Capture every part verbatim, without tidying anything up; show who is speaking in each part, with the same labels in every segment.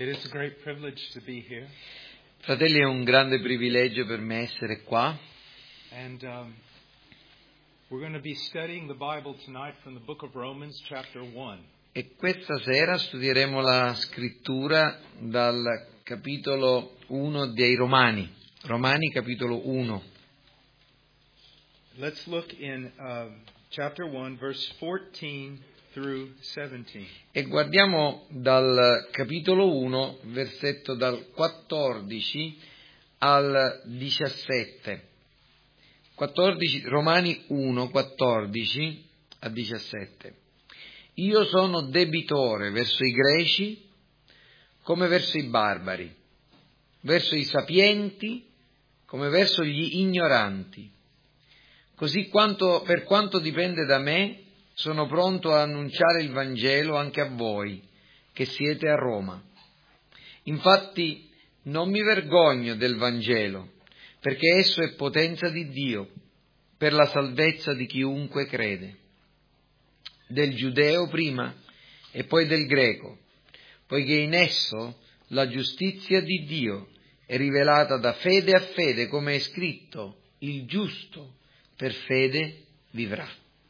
Speaker 1: It is a great privilege to be here.
Speaker 2: Fratelli, è un grande privilegio per me essere qua.
Speaker 1: And um, we're going to be studying the Bible tonight from the book of Romans, chapter one.
Speaker 2: E questa sera studieremo la scrittura dal capitolo uno dei Romani. Romani capitolo uno.
Speaker 1: Let's look in uh, chapter one, verse fourteen through seventeen.
Speaker 2: E guardiamo dal capitolo uno, versetto dal quattordici al diciassette. quattordici, Romani uno, quattordici a diciassette. Io sono debitore verso i greci come verso i barbari, verso i sapienti come verso gli ignoranti. Così quanto, per quanto dipende da me, sono pronto a annunciare il Vangelo anche a voi, che siete a Roma. Infatti non mi vergogno del Vangelo, perché esso è potenza di Dio, per la salvezza di chiunque crede, del giudeo prima e poi del greco, poiché in esso la giustizia di Dio è rivelata da fede a fede, come è scritto, il giusto per fede vivrà.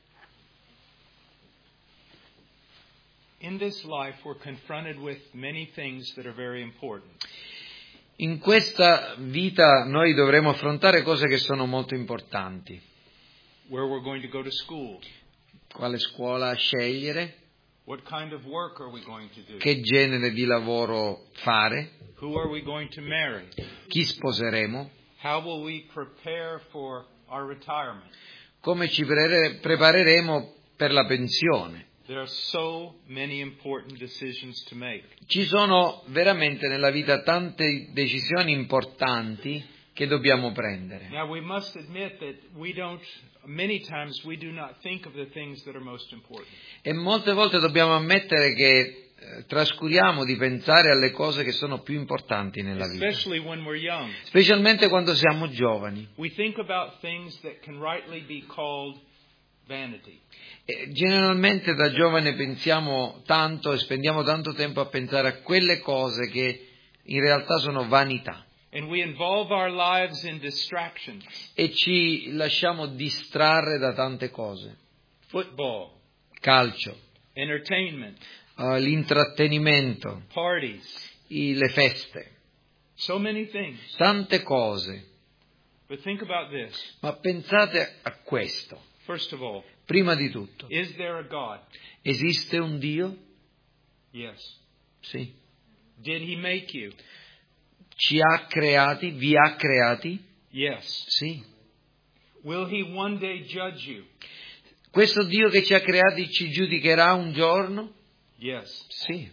Speaker 1: In this life we're confronted with many things that are very important.
Speaker 2: In questa vita noi dovremo affrontare cose che sono molto importanti.
Speaker 1: Where we're going to go to school.
Speaker 2: Quale scuola scegliere?
Speaker 1: What kind of work are we going to do?
Speaker 2: Che genere di lavoro fare?
Speaker 1: Who are we going to marry?
Speaker 2: Chi sposeremo?
Speaker 1: How will we prepare for our retirement?
Speaker 2: Come ci pre- prepareremo per la pensione?
Speaker 1: There are so many important decisions to make.
Speaker 2: Ci sono veramente nella vita tante decisioni importanti che dobbiamo prendere.
Speaker 1: Now we must admit that we don't, many times we do not think of the things that are most important.
Speaker 2: E molte volte dobbiamo ammettere che eh, trascuriamo di pensare alle cose che sono più importanti nella vita.
Speaker 1: Especially when we're young.
Speaker 2: Specialmente quando siamo giovani.
Speaker 1: We think about things that can rightly be called vanity.
Speaker 2: E generalmente da giovane pensiamo tanto e spendiamo tanto tempo a pensare a quelle cose che in realtà sono vanità.
Speaker 1: And we involve our lives in distractions.
Speaker 2: E ci lasciamo distrarre da tante cose.
Speaker 1: Football,
Speaker 2: Calcio,
Speaker 1: entertainment,
Speaker 2: uh, l'intrattenimento,
Speaker 1: parties,
Speaker 2: i, le feste,
Speaker 1: so many things.
Speaker 2: tante cose.
Speaker 1: But think about this.
Speaker 2: Ma pensate a questo.
Speaker 1: First of all,
Speaker 2: Prima di tutto,
Speaker 1: is there a God?
Speaker 2: esiste un Dio?
Speaker 1: Yes.
Speaker 2: Sì.
Speaker 1: Did he make you?
Speaker 2: Ci ha creati, vi ha creati?
Speaker 1: Yes.
Speaker 2: Sì.
Speaker 1: Will he one day judge you?
Speaker 2: Questo Dio che ci ha creati ci giudicherà un giorno?
Speaker 1: Yes.
Speaker 2: Sì.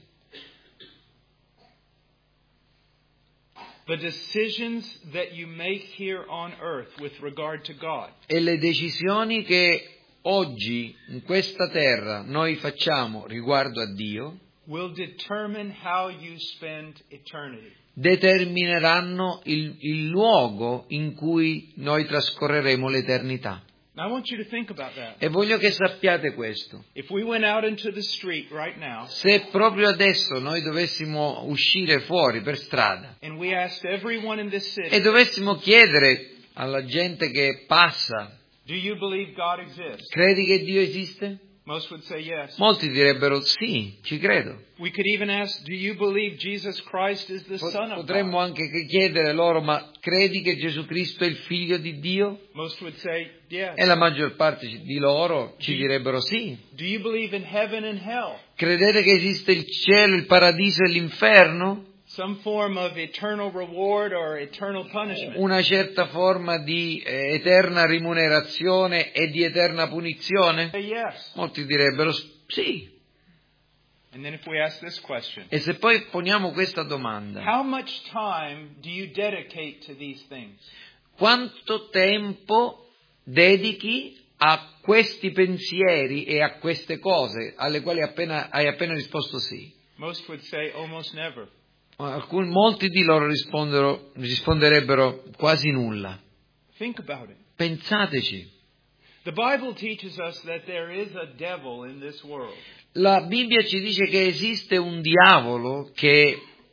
Speaker 1: The decisions that you make here on earth with regard to God
Speaker 2: E le decisioni che oggi in questa terra noi facciamo riguardo a Dio
Speaker 1: will determine how you spend eternity.
Speaker 2: determineranno il, il luogo in cui noi trascorreremo l'eternità.
Speaker 1: Now I want you to think about that.
Speaker 2: E voglio che sappiate questo.
Speaker 1: If we went out into the street right now
Speaker 2: Se proprio adesso noi dovessimo uscire fuori per strada
Speaker 1: and we asked everyone in this
Speaker 2: e
Speaker 1: city,
Speaker 2: dovessimo chiedere alla gente che passa,
Speaker 1: do you believe God exists?
Speaker 2: credi che Dio esiste?
Speaker 1: Most would say yes.
Speaker 2: Molti direbbero sì, ci credo.
Speaker 1: We could even ask, do you believe Jesus Christ is the Son of
Speaker 2: Potremmo
Speaker 1: God?
Speaker 2: anche chiedere loro, ma credi che Gesù Cristo è il figlio di Dio?
Speaker 1: Most would say yes.
Speaker 2: E la maggior parte di loro ci direbbero sì.
Speaker 1: Do you believe in heaven and hell?
Speaker 2: Credete che esiste il cielo, il paradiso e l'inferno?
Speaker 1: Some form of eternal reward or eternal punishment?
Speaker 2: Una certa forma di eh, eterna rimunerazione e di eterna punizione?
Speaker 1: Say yes.
Speaker 2: Molti direbbero sì.
Speaker 1: And then if we ask this question,
Speaker 2: E se poi poniamo questa domanda,
Speaker 1: how much time do you dedicate to these things?
Speaker 2: quanto tempo dedichi a questi pensieri e a queste cose alle quali appena, hai appena risposto sì?
Speaker 1: Most would say almost never.
Speaker 2: Alcuni, molti di loro risponderebbero quasi nulla.
Speaker 1: Think about it.
Speaker 2: Pensateci.
Speaker 1: The Bible teaches us that there is a devil in this world.
Speaker 2: La Bibbia ci dice che esiste un diavolo che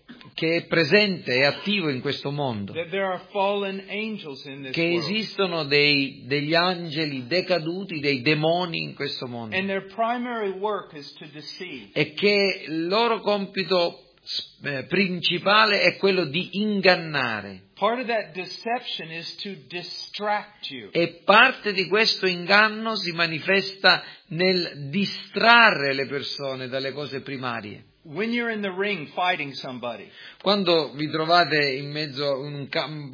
Speaker 2: che è presente e attivo in questo mondo,
Speaker 1: that there are fallen angels in this
Speaker 2: che
Speaker 1: world.
Speaker 2: esistono dei, degli angeli decaduti, dei demoni in questo mondo,
Speaker 1: And their primary work is to deceive.
Speaker 2: e che il loro compito eh, principale è quello di ingannare.
Speaker 1: Part of that deception is to distract you.
Speaker 2: E parte di questo inganno si manifesta nel distrarre le persone dalle cose primarie.
Speaker 1: When you're in the ring fighting somebody,
Speaker 2: Quando vi trovate in mezzo a un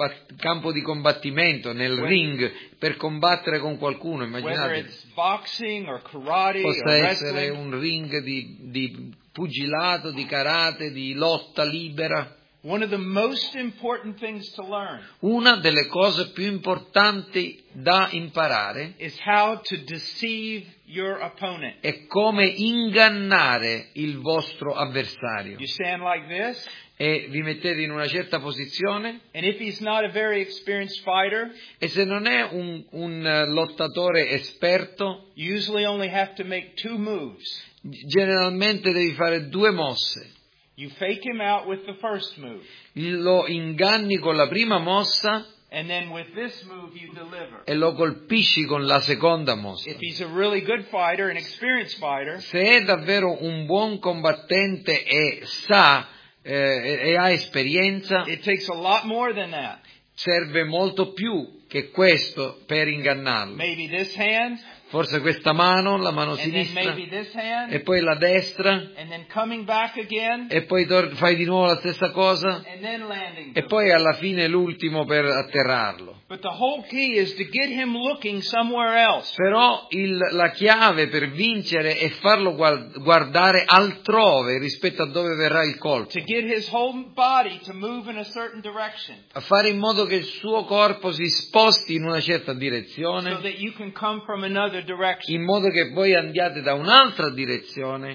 Speaker 2: campo di combattimento, nel
Speaker 1: When-
Speaker 2: ring, per combattere con qualcuno,
Speaker 1: whether
Speaker 2: immaginate,
Speaker 1: it's boxing or karate or
Speaker 2: possa essere
Speaker 1: wrestling,
Speaker 2: un ring di, di pugilato, di karate, di lotta libera,
Speaker 1: one of the most important things to learn
Speaker 2: una delle cose più importanti da imparare
Speaker 1: is how to deceive your opponent.
Speaker 2: è come ingannare il vostro avversario.
Speaker 1: You stand like this,
Speaker 2: E vi mettete in una certa posizione,
Speaker 1: and if he's not a very experienced fighter,
Speaker 2: e se non è un, un lottatore esperto,
Speaker 1: you usually only have to make two moves.
Speaker 2: generalmente devi fare due mosse.
Speaker 1: You fake him out with the first move,
Speaker 2: Lo inganni con la prima mossa
Speaker 1: and then with this move you deliver.
Speaker 2: e lo colpisci con la seconda mossa.
Speaker 1: If he's a really good fighter, an experienced fighter,
Speaker 2: Se è davvero un buon combattente e sa eh, e ha esperienza,
Speaker 1: it takes a lot more than that.
Speaker 2: serve molto più che questo per ingannarlo.
Speaker 1: Maybe this hand,
Speaker 2: Forse questa mano, la mano
Speaker 1: and then
Speaker 2: sinistra,
Speaker 1: maybe this hand,
Speaker 2: e poi la destra,
Speaker 1: and then coming back again,
Speaker 2: e poi tor- fai di nuovo la stessa cosa,
Speaker 1: and then landing.
Speaker 2: e poi alla fine l'ultimo per atterrarlo.
Speaker 1: But the whole key is to get him looking somewhere else.
Speaker 2: Però il, la chiave per vincere è farlo guard- guardare altrove rispetto a dove verrà il colpo,
Speaker 1: To get his whole body to move in a certain direction,
Speaker 2: a fare in modo che il suo corpo si sposti in una certa
Speaker 1: so
Speaker 2: direzione,
Speaker 1: that you can come from another direction.
Speaker 2: in modo che voi andiate da un'altra direzione.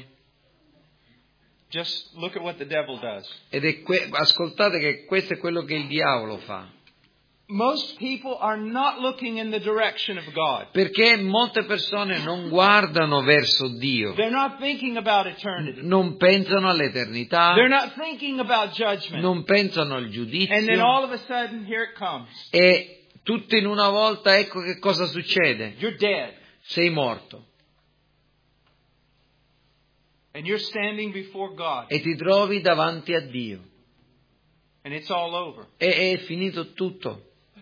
Speaker 1: Just look at what the devil does.
Speaker 2: Ed è que- ascoltate che questo è quello che il diavolo fa.
Speaker 1: Most people are not looking in the direction of God.
Speaker 2: Perché molte persone non guardano verso Dio,
Speaker 1: They're not thinking about eternity.
Speaker 2: non pensano all'eternità,
Speaker 1: They're not thinking about judgment.
Speaker 2: non pensano al
Speaker 1: And then
Speaker 2: giudizio,
Speaker 1: all of a sudden, here it comes.
Speaker 2: e tutto in una volta ecco che cosa succede.
Speaker 1: You're dead.
Speaker 2: Sei morto
Speaker 1: And you're standing before God.
Speaker 2: e ti trovi davanti a Dio
Speaker 1: And it's all over.
Speaker 2: e è finito tutto.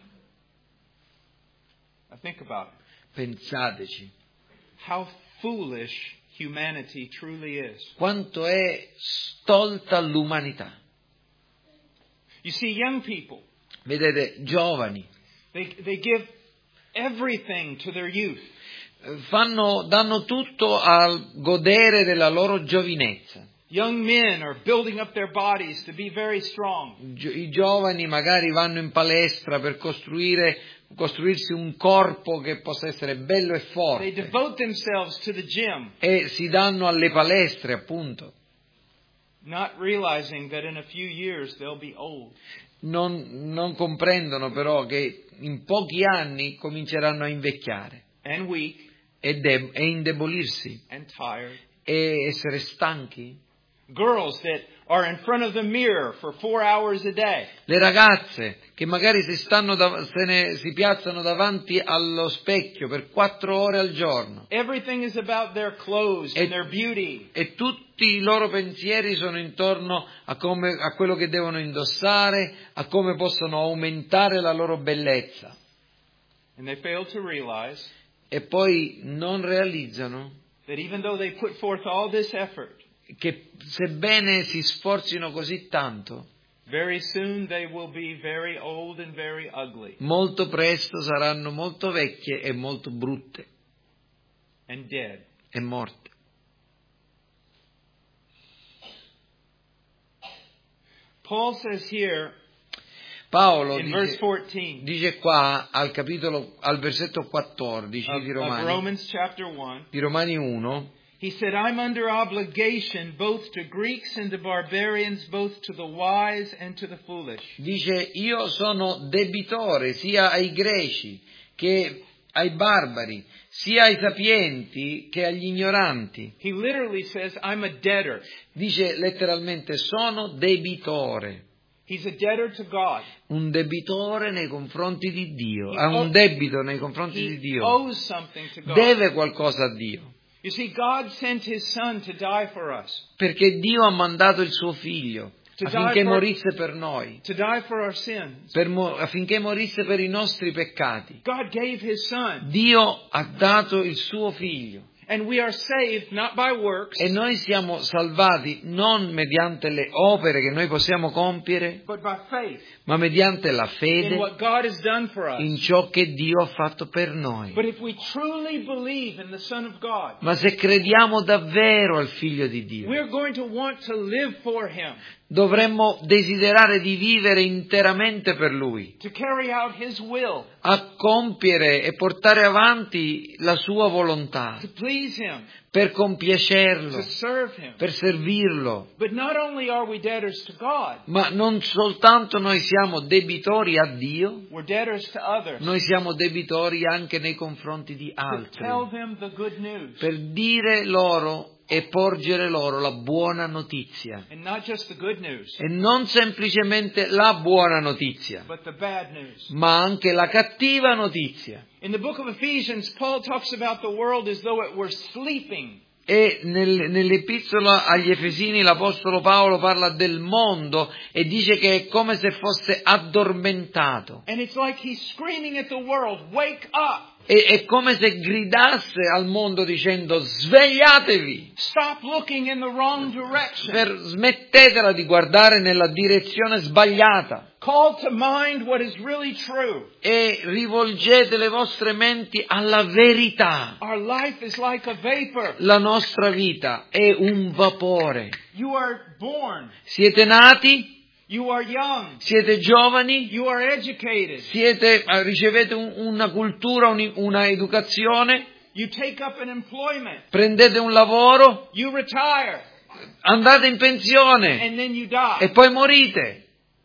Speaker 1: Now think about it.
Speaker 2: Pensateci,
Speaker 1: How foolish humanity truly is.
Speaker 2: quanto è stolta l'umanità.
Speaker 1: You see, young people,
Speaker 2: Vedete, giovani
Speaker 1: they, they give everything to their youth.
Speaker 2: fanno, danno tutto al godere della loro giovinezza.
Speaker 1: Young men are building up their bodies to be very strong.
Speaker 2: Gio- I giovani magari vanno in palestra per costruire, costruirsi un corpo che possa essere bello e
Speaker 1: They
Speaker 2: forte,
Speaker 1: devote themselves to the gym,
Speaker 2: e si danno alle palestre, appunto,
Speaker 1: not realizing that in a few years they'll be old.
Speaker 2: non, non comprendono però che in pochi anni cominceranno a invecchiare
Speaker 1: And weak
Speaker 2: e, de- e indebolirsi
Speaker 1: and tired.
Speaker 2: e essere stanchi.
Speaker 1: Girls that are in front of the mirror for four hours a day.
Speaker 2: Le ragazze che magari si, stanno dav- se ne, si piazzano davanti allo specchio per quattro ore al giorno,
Speaker 1: Everything is about their clothes and
Speaker 2: E-
Speaker 1: their beauty.
Speaker 2: e tutti i loro pensieri sono intorno a, come, a quello che devono indossare, a come possono aumentare la loro bellezza,
Speaker 1: And they fail to realize
Speaker 2: e poi non realizzano
Speaker 1: that even though they put forth all this effort,
Speaker 2: che sebbene si sforzino così tanto,
Speaker 1: very soon they will be very old and very ugly
Speaker 2: molto presto saranno molto vecchie e molto brutte
Speaker 1: and dead.
Speaker 2: e morte.
Speaker 1: Paul says here
Speaker 2: Paolo
Speaker 1: in verse
Speaker 2: dice,
Speaker 1: fourteen
Speaker 2: dice qua al capitolo, al versetto quattordici
Speaker 1: of,
Speaker 2: di
Speaker 1: of
Speaker 2: Romani,
Speaker 1: Romans chapter one,
Speaker 2: di Romani uno,
Speaker 1: he said, I'm under obligation both to Greeks and to barbarians, both to the wise and to the foolish.
Speaker 2: dice: io sono debitore sia ai greci che ai barbari, sia ai sapienti che agli ignoranti.
Speaker 1: He literally says, I'm a debtor.
Speaker 2: Dice letteralmente, sono debitore.
Speaker 1: He's a debtor to God.
Speaker 2: Un debitore nei confronti di Dio.
Speaker 1: He
Speaker 2: Ha un
Speaker 1: owe-
Speaker 2: debito nei confronti di
Speaker 1: He
Speaker 2: Dio.
Speaker 1: owes something to God.
Speaker 2: Deve qualcosa a Dio.
Speaker 1: You see, God sent His Son to die for us.
Speaker 2: Perché Dio ha mandato il suo figlio
Speaker 1: To
Speaker 2: affinché
Speaker 1: die for-
Speaker 2: morisse per noi,
Speaker 1: To die for our sins.
Speaker 2: per mo- affinché morisse per i nostri peccati.
Speaker 1: God gave His Son.
Speaker 2: Dio ha dato il suo figlio
Speaker 1: And we are saved not by works,
Speaker 2: e noi siamo salvati non mediante le opere che noi possiamo compiere,
Speaker 1: but by faith
Speaker 2: ma mediante la
Speaker 1: in
Speaker 2: fede
Speaker 1: what God has done for us.
Speaker 2: in ciò che Dio ha fatto per noi.
Speaker 1: But if we truly believe in the Son of God,
Speaker 2: Ma se crediamo davvero al figlio di Dio,
Speaker 1: we're going to want to live for Him,
Speaker 2: dovremmo desiderare di vivere interamente per Lui,
Speaker 1: to carry out His will,
Speaker 2: a compiere e portare avanti la sua volontà,
Speaker 1: to please Him,
Speaker 2: per
Speaker 1: to
Speaker 2: compiacerlo,
Speaker 1: serve Him.
Speaker 2: per servirlo.
Speaker 1: But not only are we debtors to God,
Speaker 2: Ma non soltanto noi siamo debitori a Dio,
Speaker 1: we're debtors to others.
Speaker 2: noi siamo debitori anche nei confronti di
Speaker 1: To
Speaker 2: altri,
Speaker 1: tell them the good news.
Speaker 2: per dire loro e porgere loro la buona notizia.
Speaker 1: And not just the good news,
Speaker 2: E non semplicemente la buona notizia,
Speaker 1: but the bad news.
Speaker 2: ma anche la cattiva notizia.
Speaker 1: In the book of Ephesians, Paul talks about the world as though it were sleeping.
Speaker 2: E nel, nell'epistola agli Efesini l'Apostolo Paolo parla del mondo e dice che è come se fosse addormentato.
Speaker 1: And it's like he's screaming at the world, wake up!
Speaker 2: E, è come se gridasse al mondo dicendo svegliatevi,
Speaker 1: Stop looking in the wrong direction.
Speaker 2: per, smettetela di guardare nella direzione sbagliata
Speaker 1: Call to mind what is really true.
Speaker 2: e rivolgete le vostre menti alla verità.
Speaker 1: Our life is like a vapor.
Speaker 2: La nostra vita è un vapore.
Speaker 1: You are born.
Speaker 2: Siete nati,
Speaker 1: You are young.
Speaker 2: siete giovani,
Speaker 1: You are educated.
Speaker 2: siete, ricevete un, una cultura, un, una educazione,
Speaker 1: You take up an employment.
Speaker 2: prendete un lavoro,
Speaker 1: You retire.
Speaker 2: andate in pensione
Speaker 1: And then you die.
Speaker 2: e poi morite.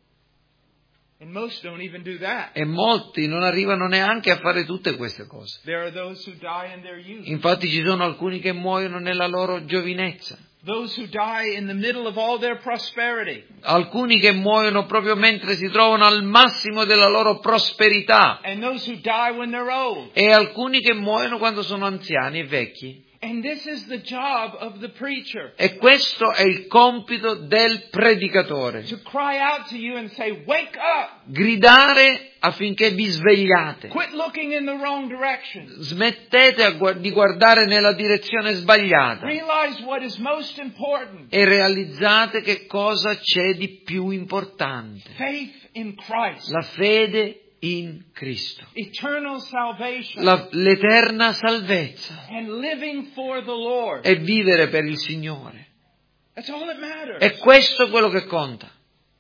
Speaker 1: And most don't even do that.
Speaker 2: E molti non arrivano neanche a fare tutte queste cose.
Speaker 1: There are those who die in their youth.
Speaker 2: Infatti ci sono alcuni che muoiono nella loro giovinezza,
Speaker 1: Those who die in the middle of all their prosperity.
Speaker 2: alcuni che muoiono proprio mentre si trovano al massimo della loro prosperità
Speaker 1: And those who die when they're old.
Speaker 2: e alcuni che muoiono quando sono anziani e vecchi.
Speaker 1: And this is the job of the preacher.
Speaker 2: E questo è il compito del predicatore.
Speaker 1: To cry out to you and say, wake up!
Speaker 2: Gridare affinché vi svegliate.
Speaker 1: Quit looking in the wrong direction.
Speaker 2: Smettete a gu- di guardare nella direzione sbagliata
Speaker 1: Realize what is most important.
Speaker 2: e realizzate che cosa c'è di più importante.
Speaker 1: Faith in Christ.
Speaker 2: La fede in Cristo.
Speaker 1: Eternal salvation.
Speaker 2: La- l'eterna salvezza.
Speaker 1: And living for the Lord.
Speaker 2: E vivere per il Signore.
Speaker 1: That's all that matters.
Speaker 2: È questo quello che conta.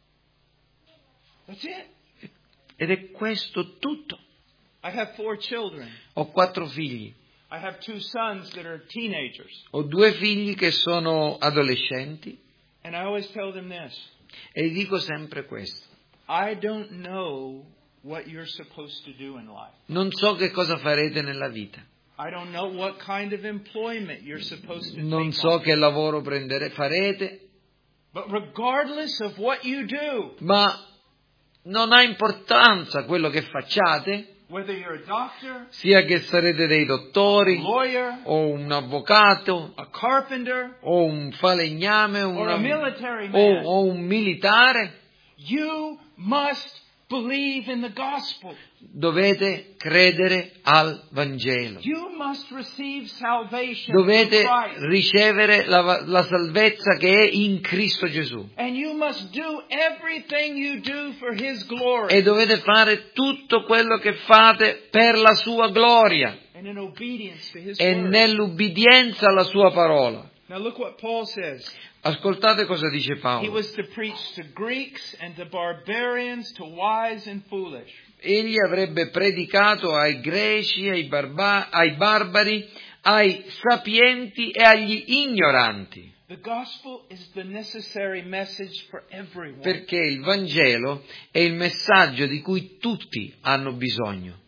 Speaker 1: That's it.
Speaker 2: Ed è questo tutto.
Speaker 1: I have four children.
Speaker 2: Ho quattro figli.
Speaker 1: I have two sons that are teenagers.
Speaker 2: Ho due figli che sono adolescenti
Speaker 1: And I always tell them this.
Speaker 2: e dico sempre questo.
Speaker 1: I don't know what you're supposed to do in life.
Speaker 2: Non so che cosa farete nella vita.
Speaker 1: I don't know what kind of employment you're supposed to
Speaker 2: Non
Speaker 1: take
Speaker 2: so
Speaker 1: on.
Speaker 2: che lavoro prendere, farete,
Speaker 1: But regardless of what you do,
Speaker 2: ma non ha importanza quello che facciate,
Speaker 1: whether you're a doctor,
Speaker 2: sia che sarete dei
Speaker 1: a
Speaker 2: dottori,
Speaker 1: lawyer,
Speaker 2: o un avvocato,
Speaker 1: a carpenter,
Speaker 2: o un falegname,
Speaker 1: or a
Speaker 2: una-
Speaker 1: military
Speaker 2: o,
Speaker 1: man,
Speaker 2: o un militare.
Speaker 1: you must believe in the gospel.
Speaker 2: Dovete credere al Vangelo.
Speaker 1: You must receive salvation
Speaker 2: Dovete
Speaker 1: in Christ.
Speaker 2: ricevere la, la salvezza che è in Cristo Gesù.
Speaker 1: And you must do everything you do for His glory.
Speaker 2: E dovete fare tutto quello che fate per la sua gloria
Speaker 1: And in obedience to His
Speaker 2: e
Speaker 1: word.
Speaker 2: nell'ubbidienza alla sua parola.
Speaker 1: Now look what Paul says.
Speaker 2: Ascoltate cosa dice
Speaker 1: He
Speaker 2: Paolo.
Speaker 1: was to preach to Greeks and to barbarians, to wise and foolish.
Speaker 2: Egli avrebbe predicato ai greci, ai, barba- ai barbari, ai sapienti e agli ignoranti,
Speaker 1: The gospel is the necessary message for everyone.
Speaker 2: perché il Vangelo è il messaggio di cui tutti hanno bisogno.
Speaker 1: Now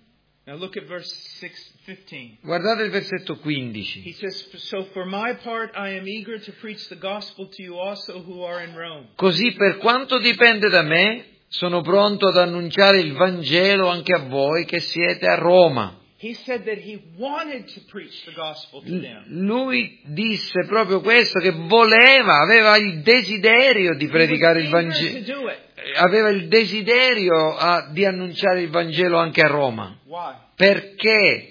Speaker 1: Now look at verse six, fifteen.
Speaker 2: Guardate il versetto quindici.
Speaker 1: He says, "So for my part I am eager to preach the gospel to you also who are in Rome."
Speaker 2: Così per quanto dipende da me, sono pronto ad annunciare il Vangelo anche a voi che siete a Roma.
Speaker 1: He said that he wanted to preach the gospel to them.
Speaker 2: Lui disse proprio questo, che voleva, aveva il desiderio di predicare il Vangelo, aveva il desiderio a, di annunciare il Vangelo anche a Roma.
Speaker 1: Why?
Speaker 2: Perché?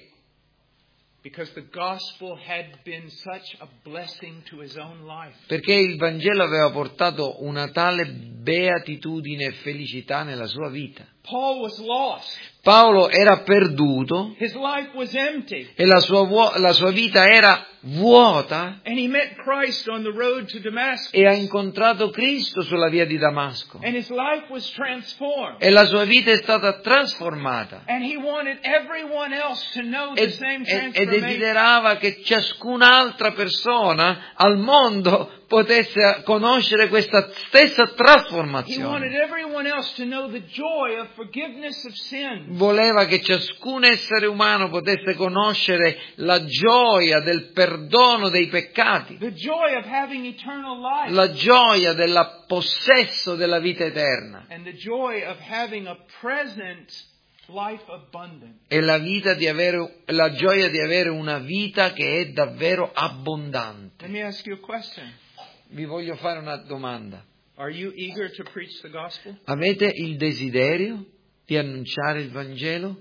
Speaker 1: Because the gospel had been such a blessing to his own life.
Speaker 2: Perché il Vangelo aveva portato una tale beatitudine e felicità nella sua vita.
Speaker 1: Paul was lost.
Speaker 2: Paolo era perduto.
Speaker 1: His life was empty.
Speaker 2: E la sua, la sua vita era vuota.
Speaker 1: And he met Christ on the road to Damascus.
Speaker 2: E ha incontrato Cristo sulla via di Damasco.
Speaker 1: And his life was transformed.
Speaker 2: E la sua vita è stata trasformata.
Speaker 1: And he wanted everyone else to know the
Speaker 2: E,
Speaker 1: same
Speaker 2: e, e
Speaker 1: transformation.
Speaker 2: desiderava che ciascun'altra persona al mondo potesse conoscere questa stessa
Speaker 1: He wanted
Speaker 2: trasformazione.
Speaker 1: everyone else to know the joy of forgiveness of sin.
Speaker 2: Voleva che ciascun essere umano potesse conoscere la gioia del perdono dei peccati,
Speaker 1: The joy of having eternal life.
Speaker 2: la gioia del possesso della vita eterna
Speaker 1: And the joy of having a present life abundant.
Speaker 2: e la, vita di avere, la gioia di avere una vita che è davvero abbondante.
Speaker 1: Let me ask you a question.
Speaker 2: Vi voglio fare una domanda.
Speaker 1: Are you eager to preach the gospel?
Speaker 2: Avete il desiderio di annunciare il Vangelo?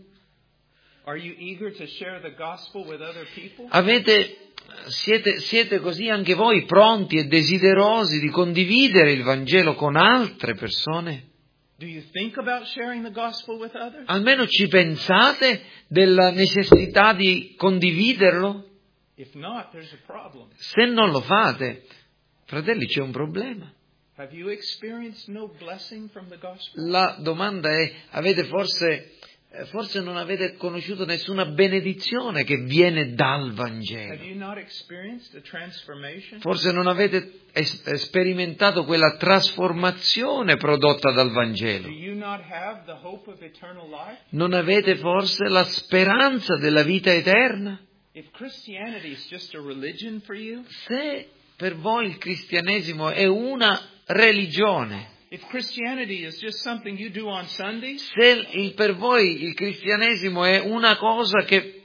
Speaker 1: Are you eager to share the gospel with other people?
Speaker 2: Avete, siete, siete così anche voi pronti e desiderosi di condividere il Vangelo con altre persone?
Speaker 1: Do you think about sharing the gospel with others?
Speaker 2: Almeno ci pensate della necessità di condividerlo?
Speaker 1: If not, there's a problem.
Speaker 2: Se non lo fate, fratelli, c'è un problema.
Speaker 1: Have you experienced no blessing from the gospel?
Speaker 2: La domanda è, avete forse, forse non avete conosciuto nessuna benedizione che viene dal
Speaker 1: Have
Speaker 2: Vangelo?
Speaker 1: you not experienced a transformation?
Speaker 2: Forse non avete es- sperimentato quella trasformazione prodotta dal
Speaker 1: Do
Speaker 2: Vangelo?
Speaker 1: you not have the hope of eternal life?
Speaker 2: Non avete forse la speranza della vita eterna?
Speaker 1: If Christianity is just a religion for you,
Speaker 2: Se per voi il cristianesimo è una religione,
Speaker 1: if Christianity is just something you do on Sundays,
Speaker 2: se il, per voi il cristianesimo è una cosa che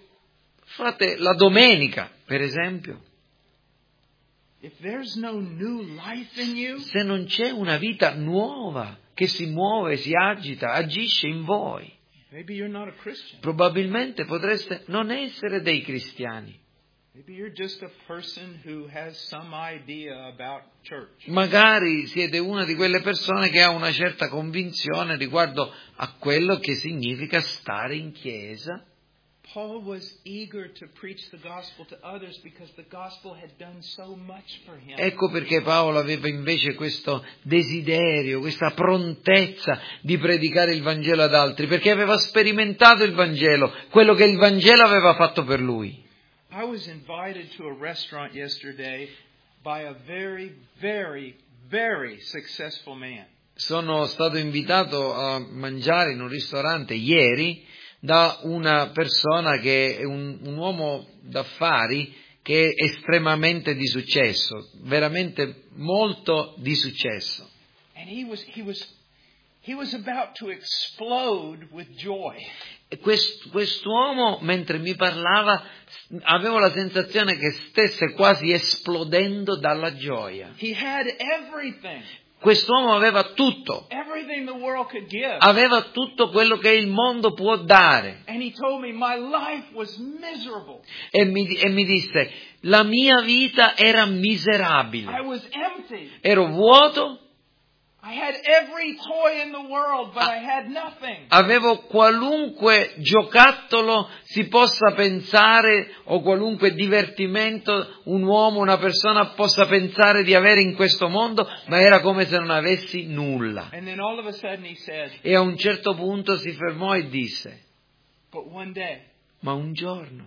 Speaker 2: fate la domenica, per esempio,
Speaker 1: if there's no new life in you,
Speaker 2: se non c'è una vita nuova che si muove, si agita, agisce in voi,
Speaker 1: maybe you're not a Christian.
Speaker 2: probabilmente potreste non essere dei cristiani.
Speaker 1: Maybe you're just a person who has some idea about church.
Speaker 2: Magari siete una di quelle persone che ha una certa convinzione riguardo a quello che significa stare in chiesa.
Speaker 1: Paul was eager to preach the gospel to others because the gospel had done so much for him.
Speaker 2: Ecco perché Paolo aveva invece questo desiderio, questa prontezza di predicare il Vangelo ad altri, perché aveva sperimentato il Vangelo, quello che il Vangelo aveva fatto per lui.
Speaker 1: I was invited to a restaurant yesterday by a very, very, very successful man.
Speaker 2: Sono stato invitato a mangiare in un ristorante ieri da una persona che è un, un uomo d'affari che è estremamente di successo, veramente molto di successo.
Speaker 1: And he was, he was, he was about to explode with joy.
Speaker 2: E quest, quest'uomo, mentre mi parlava, avevo la sensazione che stesse quasi esplodendo dalla gioia.
Speaker 1: He had everything.
Speaker 2: Quest'uomo aveva tutto,
Speaker 1: Everything the world could give.
Speaker 2: aveva tutto quello che il mondo può dare.
Speaker 1: And he told me my life was miserable.
Speaker 2: E mi, e mi disse, la mia vita era
Speaker 1: I
Speaker 2: miserabile,
Speaker 1: was empty.
Speaker 2: ero vuoto,
Speaker 1: I had every toy in the world, but I had nothing.
Speaker 2: avevo qualunque giocattolo si possa pensare o qualunque divertimento un uomo, una persona possa pensare di avere in questo mondo, ma era come se non avessi nulla.
Speaker 1: And then all of a sudden he said,
Speaker 2: E a un certo punto si fermò e disse,
Speaker 1: but one day,
Speaker 2: ma un giorno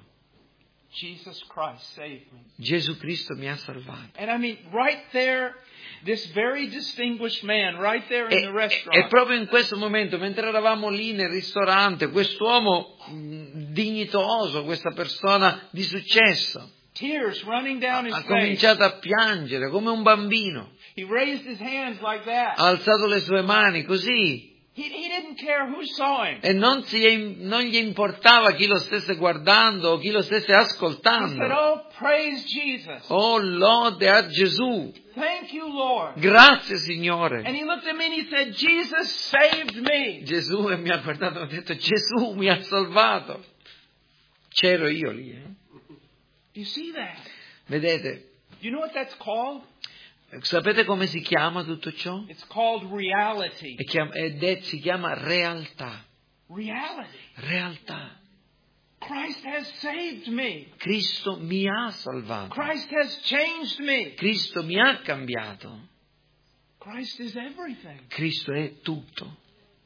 Speaker 1: Jesus Christ saved me.
Speaker 2: Gesù Cristo mi ha salvato.
Speaker 1: And I mean, right there, this very distinguished man, right there in
Speaker 2: E,
Speaker 1: the
Speaker 2: e-
Speaker 1: restaurant,
Speaker 2: e proprio in questo momento, mentre eravamo lì nel ristorante, quest'uomo mh, dignitoso, questa persona di successo.
Speaker 1: Tears running down his
Speaker 2: Ha
Speaker 1: face.
Speaker 2: cominciato a piangere come un bambino.
Speaker 1: He raised his hands like that.
Speaker 2: Ha alzato le sue mani così.
Speaker 1: He, he didn't care who saw him.
Speaker 2: E non, si, non gli importava chi lo stesse guardando o chi lo stesse
Speaker 1: He said,
Speaker 2: ascoltando.
Speaker 1: "Oh, praise Jesus.
Speaker 2: Oh, lode a Gesù.
Speaker 1: Thank you, Lord."
Speaker 2: Grazie, Signore.
Speaker 1: And he looked at me and he said, "Jesus saved me."
Speaker 2: Gesù mi ha guardato e ha detto, Gesù mi ha salvato. C'ero io lì. Eh?
Speaker 1: Do you see that?
Speaker 2: Vedete,
Speaker 1: You know what that's called?
Speaker 2: sapete come si chiama tutto ciò?
Speaker 1: It's called reality.
Speaker 2: È chiam- Ed è, si chiama realtà.
Speaker 1: Reality.
Speaker 2: Realtà.
Speaker 1: Christ has saved me.
Speaker 2: Cristo mi ha salvato.
Speaker 1: Christ has changed me.
Speaker 2: Cristo mi ha cambiato.
Speaker 1: Christ is everything.
Speaker 2: Cristo è tutto.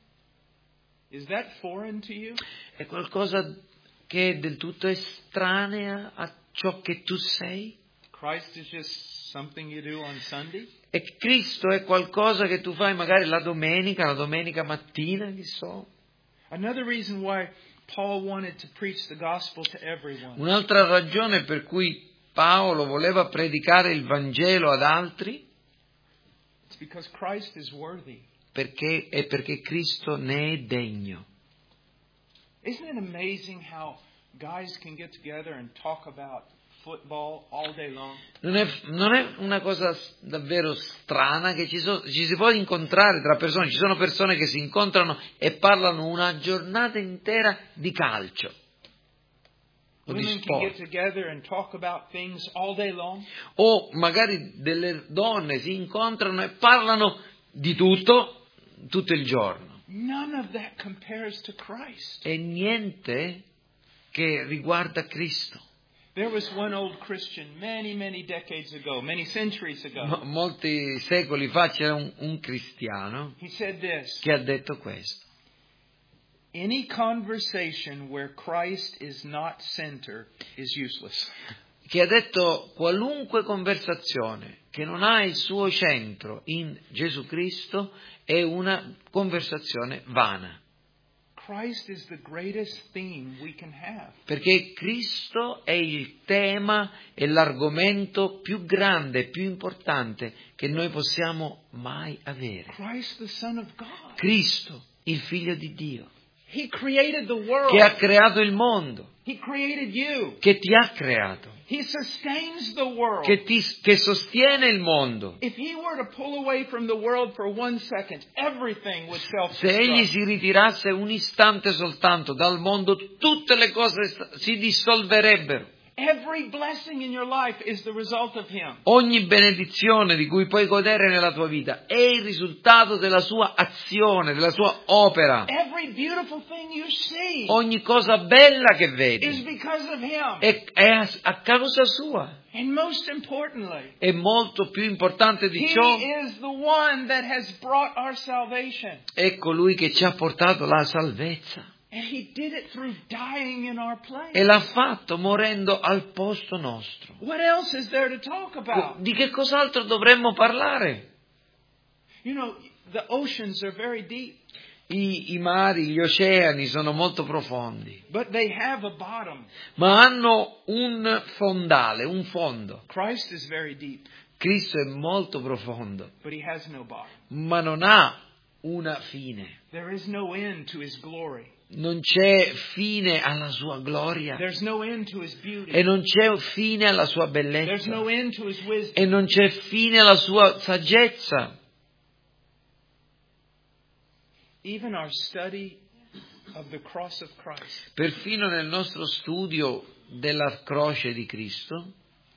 Speaker 1: Is that foreign to you?
Speaker 2: È qualcosa che è del tutto estranea a ciò che tu sei?
Speaker 1: Christ is just something you do on Sunday?
Speaker 2: E Cristo è qualcosa che tu fai magari la domenica, la domenica mattina, che so.
Speaker 1: Another reason why Paul wanted to preach the gospel to everyone.
Speaker 2: Un'altra ragione per cui Paolo voleva predicare il Vangelo ad altri
Speaker 1: It's because Christ is worthy.
Speaker 2: perché, è perché Cristo ne è degno.
Speaker 1: Isn't it amazing how guys can get together and talk about football all day long?
Speaker 2: Non è, non è una cosa davvero strana che ci, so, ci si può incontrare tra persone, ci sono persone che si incontrano e parlano una giornata intera di calcio o di
Speaker 1: Women can get
Speaker 2: sport.
Speaker 1: together and talk about things all day long.
Speaker 2: O magari delle donne si incontrano e parlano di tutto, tutto il giorno.
Speaker 1: None of that compares to Christ.
Speaker 2: E niente che riguarda Cristo.
Speaker 1: There was one old Christian many, many decades ago, many centuries ago.
Speaker 2: Mo- molti secoli fa c'era un, un cristiano
Speaker 1: He said this:
Speaker 2: che ha detto questo.
Speaker 1: any conversation where Christ is not center is useless.
Speaker 2: Che ha detto qualunque conversazione che non ha il suo centro in Gesù Cristo è una conversazione vana.
Speaker 1: Christ is the greatest theme we can have.
Speaker 2: Perché Cristo è il tema e l'argomento più grande, più importante che noi possiamo mai avere.
Speaker 1: Christ, the Son of God.
Speaker 2: Cristo, il Figlio di Dio,
Speaker 1: He created the world.
Speaker 2: che ha creato il mondo,
Speaker 1: He created you.
Speaker 2: che ti ha creato,
Speaker 1: He sustains the world.
Speaker 2: che, ti, che sostiene il mondo.
Speaker 1: If he were to pull away from the world for one second, everything would
Speaker 2: Se egli
Speaker 1: self-destruct.
Speaker 2: si ritirasse un istante soltanto dal mondo, tutte le cose si dissolverebbero.
Speaker 1: Every blessing in your life is the result of him.
Speaker 2: Ogni benedizione di cui puoi godere nella tua vita è il risultato della sua azione, della sua opera.
Speaker 1: Every beautiful thing you see
Speaker 2: Ogni cosa bella che
Speaker 1: is
Speaker 2: vedi
Speaker 1: because of him.
Speaker 2: è, è a, a causa sua.
Speaker 1: And most importantly,
Speaker 2: E molto più importante di
Speaker 1: he
Speaker 2: ciò,
Speaker 1: is the one that has brought our salvation.
Speaker 2: è colui che ci ha portato la salvezza.
Speaker 1: And he did it through dying in our place.
Speaker 2: E l'ha fatto morendo al posto nostro.
Speaker 1: What else is there to talk about?
Speaker 2: Di che cos'altro dovremmo parlare?
Speaker 1: You know, the oceans are very deep,
Speaker 2: I, I mari, gli oceani sono molto profondi,
Speaker 1: but they have a bottom.
Speaker 2: ma hanno un fondale, un fondo.
Speaker 1: Christ is very deep,
Speaker 2: Cristo è molto profondo,
Speaker 1: but he has no bottom.
Speaker 2: ma non ha una fine.
Speaker 1: There is no end to his glory.
Speaker 2: Non c'è fine alla sua gloria
Speaker 1: There's no end to his beauty.
Speaker 2: e non c'è fine alla sua
Speaker 1: There's
Speaker 2: bellezza
Speaker 1: no end to his wisdom.
Speaker 2: e non c'è fine alla sua saggezza.
Speaker 1: Even our study of the cross of Christ
Speaker 2: Perfino nel nostro studio della croce di Cristo,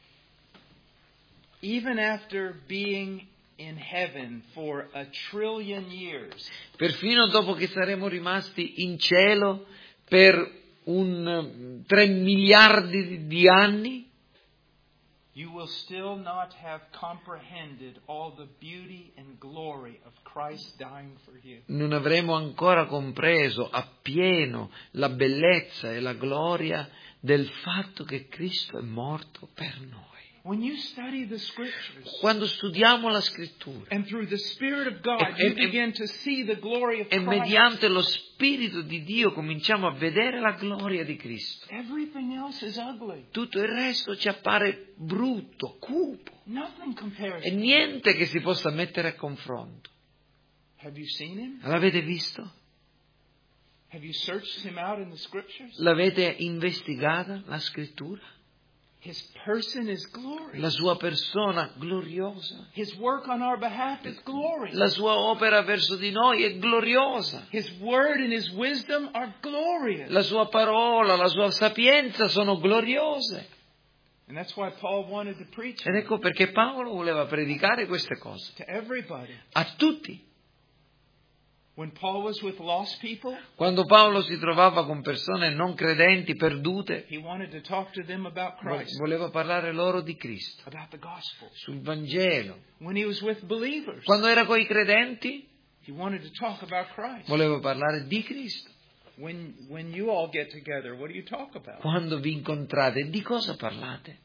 Speaker 1: even after being in heaven for a trillion years,
Speaker 2: perfino dopo che saremo rimasti in cielo per un tre miliardi di- di anni,
Speaker 1: you will still not have comprehended all the beauty and glory of Christ dying for you.
Speaker 2: non avremo ancora compreso appieno la bellezza e la gloria del fatto che Cristo è morto per noi.
Speaker 1: When you study the scriptures,
Speaker 2: quando studiamo la scrittura
Speaker 1: and through the Spirit of God,
Speaker 2: E-
Speaker 1: you
Speaker 2: e-
Speaker 1: begin to see the glory of
Speaker 2: e
Speaker 1: Christ.
Speaker 2: mediante lo Spirito di Dio cominciamo a vedere la gloria di Cristo,
Speaker 1: Everything else is ugly.
Speaker 2: tutto il resto ci appare brutto, cupo,
Speaker 1: Nothing compares.
Speaker 2: e niente che si possa mettere a confronto.
Speaker 1: Have you seen him?
Speaker 2: L'avete visto?
Speaker 1: Have you searched him out in the scriptures?
Speaker 2: L'avete investigata la scrittura?
Speaker 1: His person is glorious.
Speaker 2: La sua persona gloriosa,
Speaker 1: His work on our behalf is glorious.
Speaker 2: la sua opera verso di noi è gloriosa,
Speaker 1: His word and his wisdom are glorious.
Speaker 2: la sua parola, la sua sapienza sono gloriose.
Speaker 1: And that's why Paul wanted to preach
Speaker 2: Ed ecco perché Paolo voleva predicare queste cose
Speaker 1: to everybody.
Speaker 2: a tutti.
Speaker 1: When Paul was with lost people,
Speaker 2: Quando Paolo si trovava con persone non credenti, perdute,
Speaker 1: he wanted to talk to them about
Speaker 2: vo-
Speaker 1: Christ,
Speaker 2: voleva parlare loro di Cristo,
Speaker 1: about the gospel.
Speaker 2: sul Vangelo.
Speaker 1: When he was with believers,
Speaker 2: Quando era coi credenti,
Speaker 1: he wanted to talk about Christ.
Speaker 2: voleva parlare di Cristo.
Speaker 1: When when you all get together, what do you talk about?
Speaker 2: Quando vi incontrate, di cosa parlate?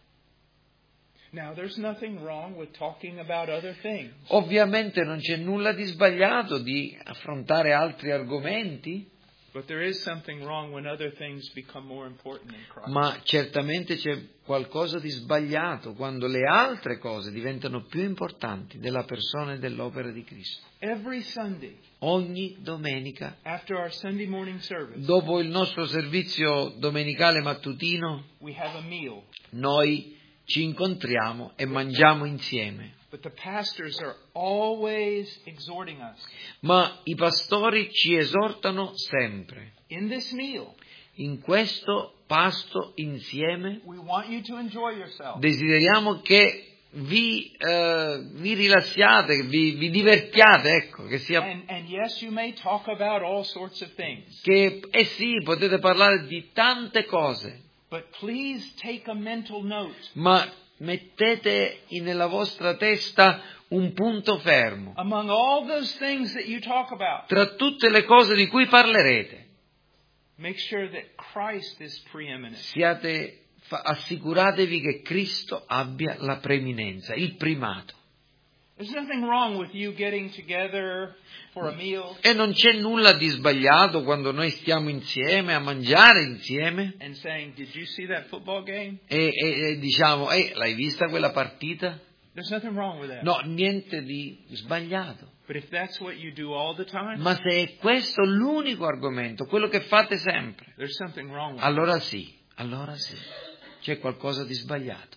Speaker 1: Now, there's nothing wrong with talking about other things.
Speaker 2: Ovviamente non c'è nulla di sbagliato di affrontare altri argomenti,
Speaker 1: But there is something wrong when other things become more important than Christ.
Speaker 2: ma certamente c'è qualcosa di sbagliato quando le altre cose diventano più importanti della persona e dell'opera di Cristo.
Speaker 1: Every Sunday,
Speaker 2: Ogni domenica,
Speaker 1: after our Sunday morning service,
Speaker 2: dopo il nostro servizio domenicale mattutino,
Speaker 1: we have a meal.
Speaker 2: noi ci incontriamo e mangiamo insieme.
Speaker 1: But the pastors are always exhorting us.
Speaker 2: Ma i pastori ci esortano sempre.
Speaker 1: In this meal,
Speaker 2: In questo pasto insieme
Speaker 1: we want you to enjoy yourself.
Speaker 2: desideriamo che vi, eh, vi rilassiate, che vi, vi divertiate, ecco, che sia,
Speaker 1: And, and yes, you may talk about all sorts of things.
Speaker 2: che, eh sì, potete parlare di tante cose,
Speaker 1: But please take a mental note.
Speaker 2: ma mettete nella vostra testa un punto fermo.
Speaker 1: Among all those things that you talk about,
Speaker 2: Tra tutte le cose di cui parlerete,
Speaker 1: make sure that Christ is preeminent.
Speaker 2: siate, fa- assicuratevi che Cristo abbia la preeminenza, il primato.
Speaker 1: There's nothing wrong with you getting together for a meal
Speaker 2: E non c'è nulla di sbagliato quando noi stiamo insieme a mangiare insieme
Speaker 1: and saying, "Did you see that football game?"
Speaker 2: e, e- e diciamo, ehi, l'hai vista quella partita?
Speaker 1: There's nothing wrong with that.
Speaker 2: No, niente di sbagliato.
Speaker 1: But if that's what you do all the time,
Speaker 2: Ma se è questo l'unico argomento, quello che fate sempre,
Speaker 1: there's something wrong with it.
Speaker 2: allora sì, allora sì, c'è qualcosa di sbagliato.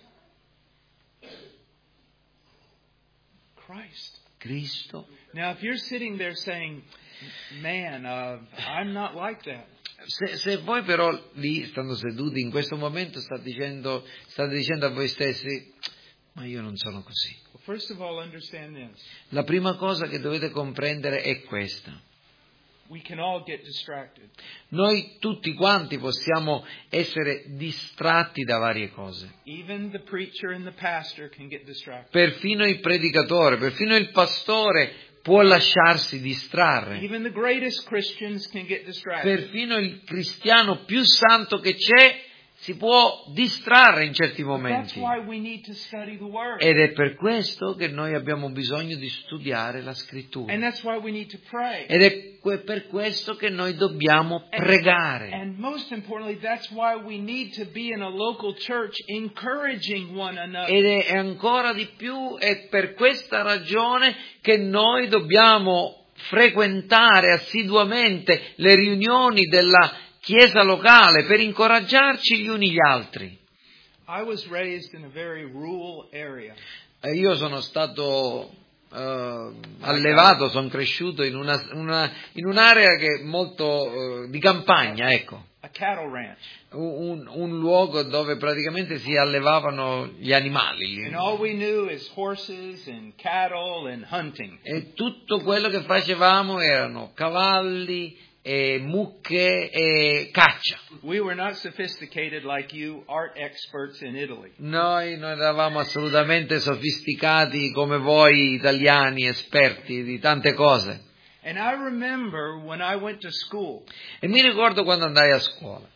Speaker 1: Christ.
Speaker 2: Cristo.
Speaker 1: Now, if you're sitting there saying, "Man, uh, I'm not like that,"
Speaker 2: Se, se voi però lì, stando seduti in questo momento, state dicendo, state dicendo a voi stessi, ma io non sono così.
Speaker 1: well, first of all, understand this:
Speaker 2: La prima cosa che dovete comprendere è questa.
Speaker 1: we can all get distracted.
Speaker 2: Noi tutti quanti possiamo essere distratti da varie cose.
Speaker 1: Even the preacher and the pastor can get distracted.
Speaker 2: Perfino il predicatore, perfino il pastore può lasciarsi distrarre.
Speaker 1: Even the greatest Christians can get distracted.
Speaker 2: Perfino il cristiano più santo che c'è si può distrarre in certi
Speaker 1: That's
Speaker 2: momenti.
Speaker 1: why we need to study the Word.
Speaker 2: Ed è per questo che noi abbiamo bisogno di studiare la scrittura.
Speaker 1: And that's why we need to pray.
Speaker 2: Ed è que- per questo che noi dobbiamo pregare.
Speaker 1: And most importantly, that's why we need to be in a local church encouraging one another.
Speaker 2: Ed è ancora di più, è per questa ragione che noi dobbiamo frequentare assiduamente le riunioni della Chiesa locale per incoraggiarci gli uni gli altri.
Speaker 1: I was raised in a very rural area.
Speaker 2: Eh, Io sono stato eh, allevato, sono cresciuto in, una, una- in un'area che è molto eh, di campagna, ecco.
Speaker 1: A cattle ranch.
Speaker 2: Un, un luogo dove praticamente si allevavano gli animali.
Speaker 1: And all we knew is horses and cattle and hunting.
Speaker 2: E tutto quello che facevamo erano cavalli, e mucche e caccia.
Speaker 1: We were not sophisticated like you art experts in Italy.
Speaker 2: Noi non eravamo assolutamente sofisticati come voi italiani, esperti di tante cose.
Speaker 1: And I remember when I went to school,
Speaker 2: E mi ricordo quando andai a scuola.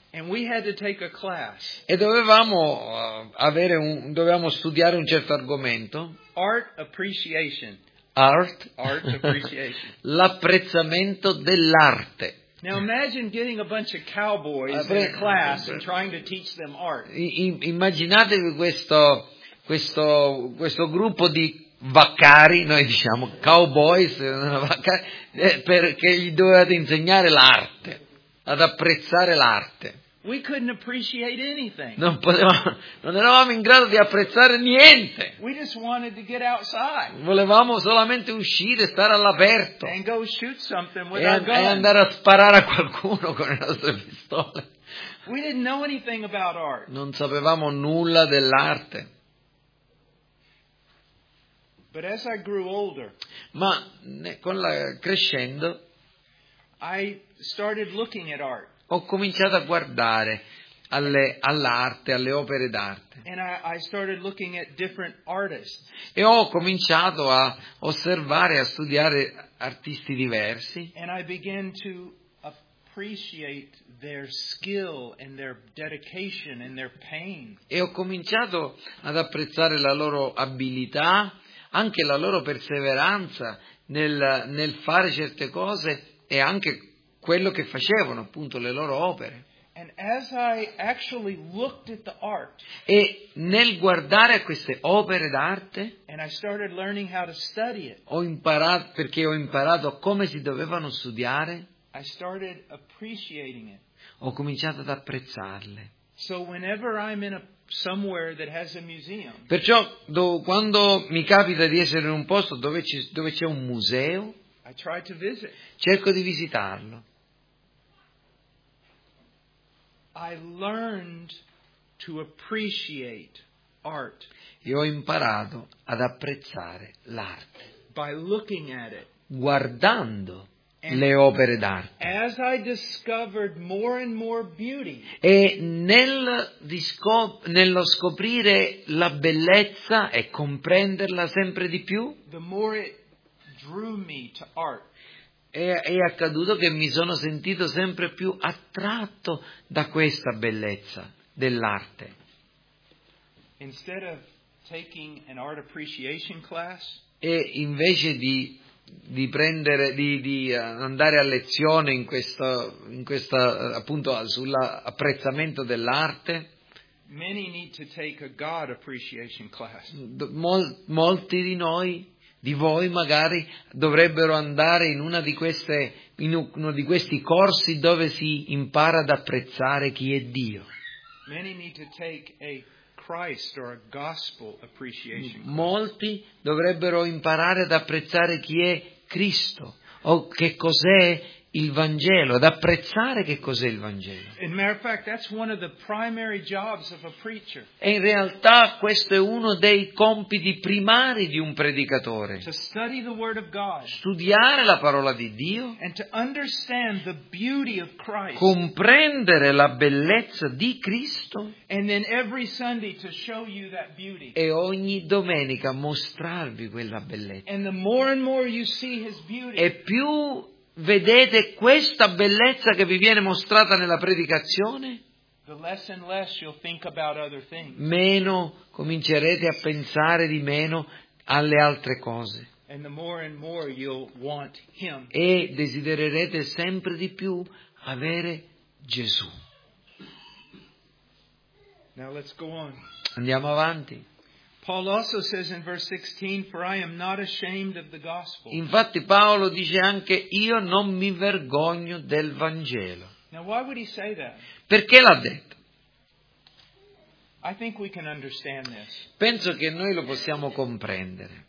Speaker 1: And we had to take a class.
Speaker 2: E dovevamo uh, avere un, dovevamo studiare un certo argomento.
Speaker 1: Art appreciation.
Speaker 2: Art.
Speaker 1: Art appreciation.
Speaker 2: L'apprezzamento dell'arte.
Speaker 1: Now imagine getting a bunch of cowboys in a class and trying to teach them art.
Speaker 2: I, immaginatevi questo, questo, questo gruppo di vaccari, noi diciamo cowboys, vaccari, eh, perché gli dovevate insegnare l'arte, ad apprezzare l'arte.
Speaker 1: We couldn't appreciate anything.
Speaker 2: Non potevamo, non eravamo in grado di apprezzare niente.
Speaker 1: We just wanted to get outside.
Speaker 2: Volevamo solamente uscire, stare all'aperto
Speaker 1: And go shoot something with
Speaker 2: e,
Speaker 1: our
Speaker 2: e
Speaker 1: guns.
Speaker 2: andare a sparare a qualcuno con le nostre pistole.
Speaker 1: We didn't know anything about art.
Speaker 2: Non sapevamo nulla dell'arte.
Speaker 1: But as I grew older,
Speaker 2: Ma con la, crescendo
Speaker 1: I started looking at art.
Speaker 2: ho cominciato a guardare alle, all'arte, alle opere d'arte.
Speaker 1: And I, I started looking at different artists.
Speaker 2: E ho cominciato a osservare, a studiare artisti diversi.
Speaker 1: And I began to appreciate their skill and their dedication and their pain.
Speaker 2: E ho cominciato ad apprezzare la loro abilità, anche la loro perseveranza nel, nel fare certe cose e anche quello che facevano, appunto, le loro opere.
Speaker 1: And as I actually looked at the art,
Speaker 2: E nel guardare a queste opere d'arte,
Speaker 1: and I started learning how to study it,
Speaker 2: ho imparato, perché ho imparato come si dovevano studiare,
Speaker 1: I started appreciating it.
Speaker 2: ho cominciato ad apprezzarle.
Speaker 1: So whenever I'm in a somewhere that has a museum,
Speaker 2: Perciò do, quando mi capita di essere in un posto dove, ci, dove c'è un museo,
Speaker 1: I try to visit.
Speaker 2: cerco di visitarlo.
Speaker 1: I learned to appreciate art
Speaker 2: E ho imparato ad apprezzare l'arte,
Speaker 1: by looking at it.
Speaker 2: guardando
Speaker 1: And
Speaker 2: le opere d'arte.
Speaker 1: as I discovered more and more beauty,
Speaker 2: E nel disco- nello scoprire la bellezza e comprenderla sempre di più,
Speaker 1: the more it drew me to art.
Speaker 2: è, è accaduto che mi sono sentito sempre più attratto da questa bellezza dell'arte.
Speaker 1: Instead of taking an art appreciation class,
Speaker 2: E invece di, di prendere, di, di andare a lezione in questo, in questa, appunto, sull'apprezzamento dell'arte,
Speaker 1: many need to take a God appreciation class.
Speaker 2: mol, molti di noi, di voi magari, dovrebbero andare in una di queste, in uno di questi corsi dove si impara ad apprezzare chi è Dio.
Speaker 1: Many need to take a Christ or a gospel appreciation class.
Speaker 2: Molti dovrebbero imparare ad apprezzare chi è Cristo o che cos'è il Vangelo, ad apprezzare che cos'è il Vangelo.
Speaker 1: As a matter of fact, that's one of the primary jobs of a preacher.
Speaker 2: E in realtà questo è uno dei compiti primari di un predicatore:
Speaker 1: To study the Word of God
Speaker 2: studiare la parola di Dio,
Speaker 1: and to understand the beauty of Christ.
Speaker 2: comprendere la bellezza di Cristo
Speaker 1: And then every Sunday to show you that beauty.
Speaker 2: e ogni domenica mostrarvi quella bellezza.
Speaker 1: And the more and more you see His beauty,
Speaker 2: E più vedete questa bellezza che vi viene mostrata nella predicazione,
Speaker 1: the less and less you'll think about other things.
Speaker 2: meno comincerete a pensare di meno alle altre cose
Speaker 1: And the more and more you'll want Him.
Speaker 2: e desidererete sempre di più avere Gesù.
Speaker 1: Now let's go on.
Speaker 2: Andiamo avanti.
Speaker 1: Paul also says in verse sixteen, "For I am not ashamed of the gospel."
Speaker 2: Infatti Paolo dice anche: io non mi vergogno del Vangelo.
Speaker 1: Now why would he say that?
Speaker 2: Perché l'ha detto?
Speaker 1: I think we can understand this.
Speaker 2: Penso che noi lo possiamo comprendere.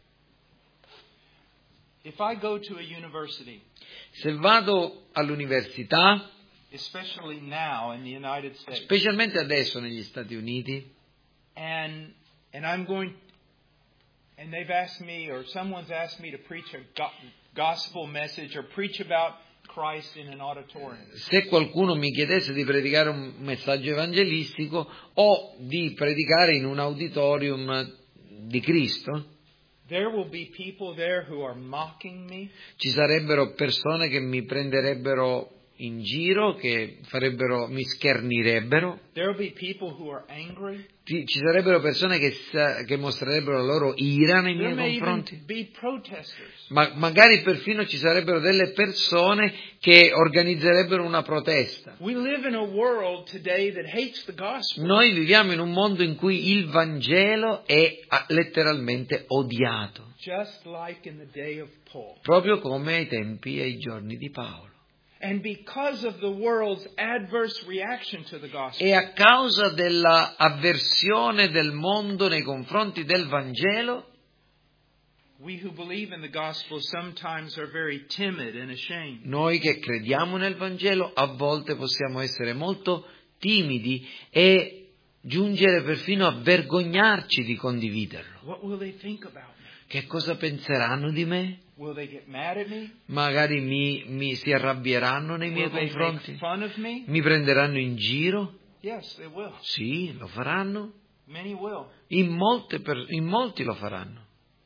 Speaker 1: If I go to a university,
Speaker 2: Se vado all'università,
Speaker 1: especially now in the United States,
Speaker 2: specialmente adesso negli Stati Uniti,
Speaker 1: and and I'm going, and they've asked me, or someone's asked me to preach a go- gospel message or preach about Christ in an auditorium.
Speaker 2: se qualcuno mi chiedesse di predicare un messaggio evangelistico o di predicare in un auditorium di Cristo,
Speaker 1: There will be people there who are mocking me,
Speaker 2: ci sarebbero persone che mi prenderebbero in giro, che farebbero, mi schernirebbero.
Speaker 1: There will be people who are angry.
Speaker 2: Ci sarebbero persone che, che mostrerebbero la loro ira nei
Speaker 1: There
Speaker 2: miei
Speaker 1: may
Speaker 2: confronti.
Speaker 1: even be protesters.
Speaker 2: Ma magari perfino ci sarebbero delle persone che organizzerebbero una protesta.
Speaker 1: We live in a world today that hates the gospel.
Speaker 2: Noi viviamo in un mondo in cui il Vangelo è letteralmente odiato,
Speaker 1: Just like in the day of Paul.
Speaker 2: proprio come ai tempi e ai giorni di Paolo.
Speaker 1: And because of the world's adverse reaction to the gospel,
Speaker 2: E a causa della avversione del mondo nei confronti del Vangelo,
Speaker 1: we who believe in the gospel sometimes are very timid and ashamed.
Speaker 2: noi che crediamo nel Vangelo a volte possiamo essere molto timidi e giungere perfino a vergognarci di condividerlo.
Speaker 1: What will they think about me?
Speaker 2: Che cosa penseranno di me?
Speaker 1: Will they get mad at me?
Speaker 2: Magari mi, mi si arrabbieranno nei miei
Speaker 1: Will they
Speaker 2: confronti?
Speaker 1: make fun of me?
Speaker 2: Mi prenderanno in giro?
Speaker 1: Yes, they will.
Speaker 2: Sì, lo faranno.
Speaker 1: Many will.
Speaker 2: In, molte per- in molti lo faranno.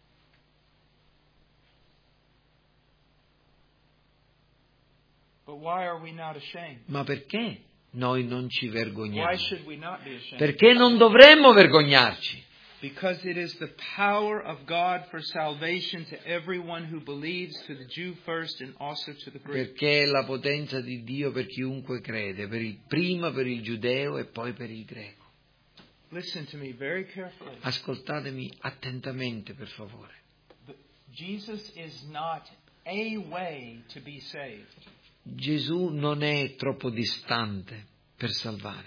Speaker 1: But why are we not ashamed?
Speaker 2: Ma perché noi non ci
Speaker 1: Why
Speaker 2: vergogniamo?
Speaker 1: should we not be ashamed?
Speaker 2: Perché non dovremmo vergognarci?
Speaker 1: Because it is the power of God for salvation to everyone who believes, to the Jew first and also to the Greek.
Speaker 2: Perché è la potenza di Dio per chiunque crede, per il, prima per il giudeo e poi per il greco.
Speaker 1: Listen to me very carefully.
Speaker 2: Ascoltatemi attentamente, per favore.
Speaker 1: The- Jesus is not a way to be saved.
Speaker 2: Gesù non è troppo distante per salvare.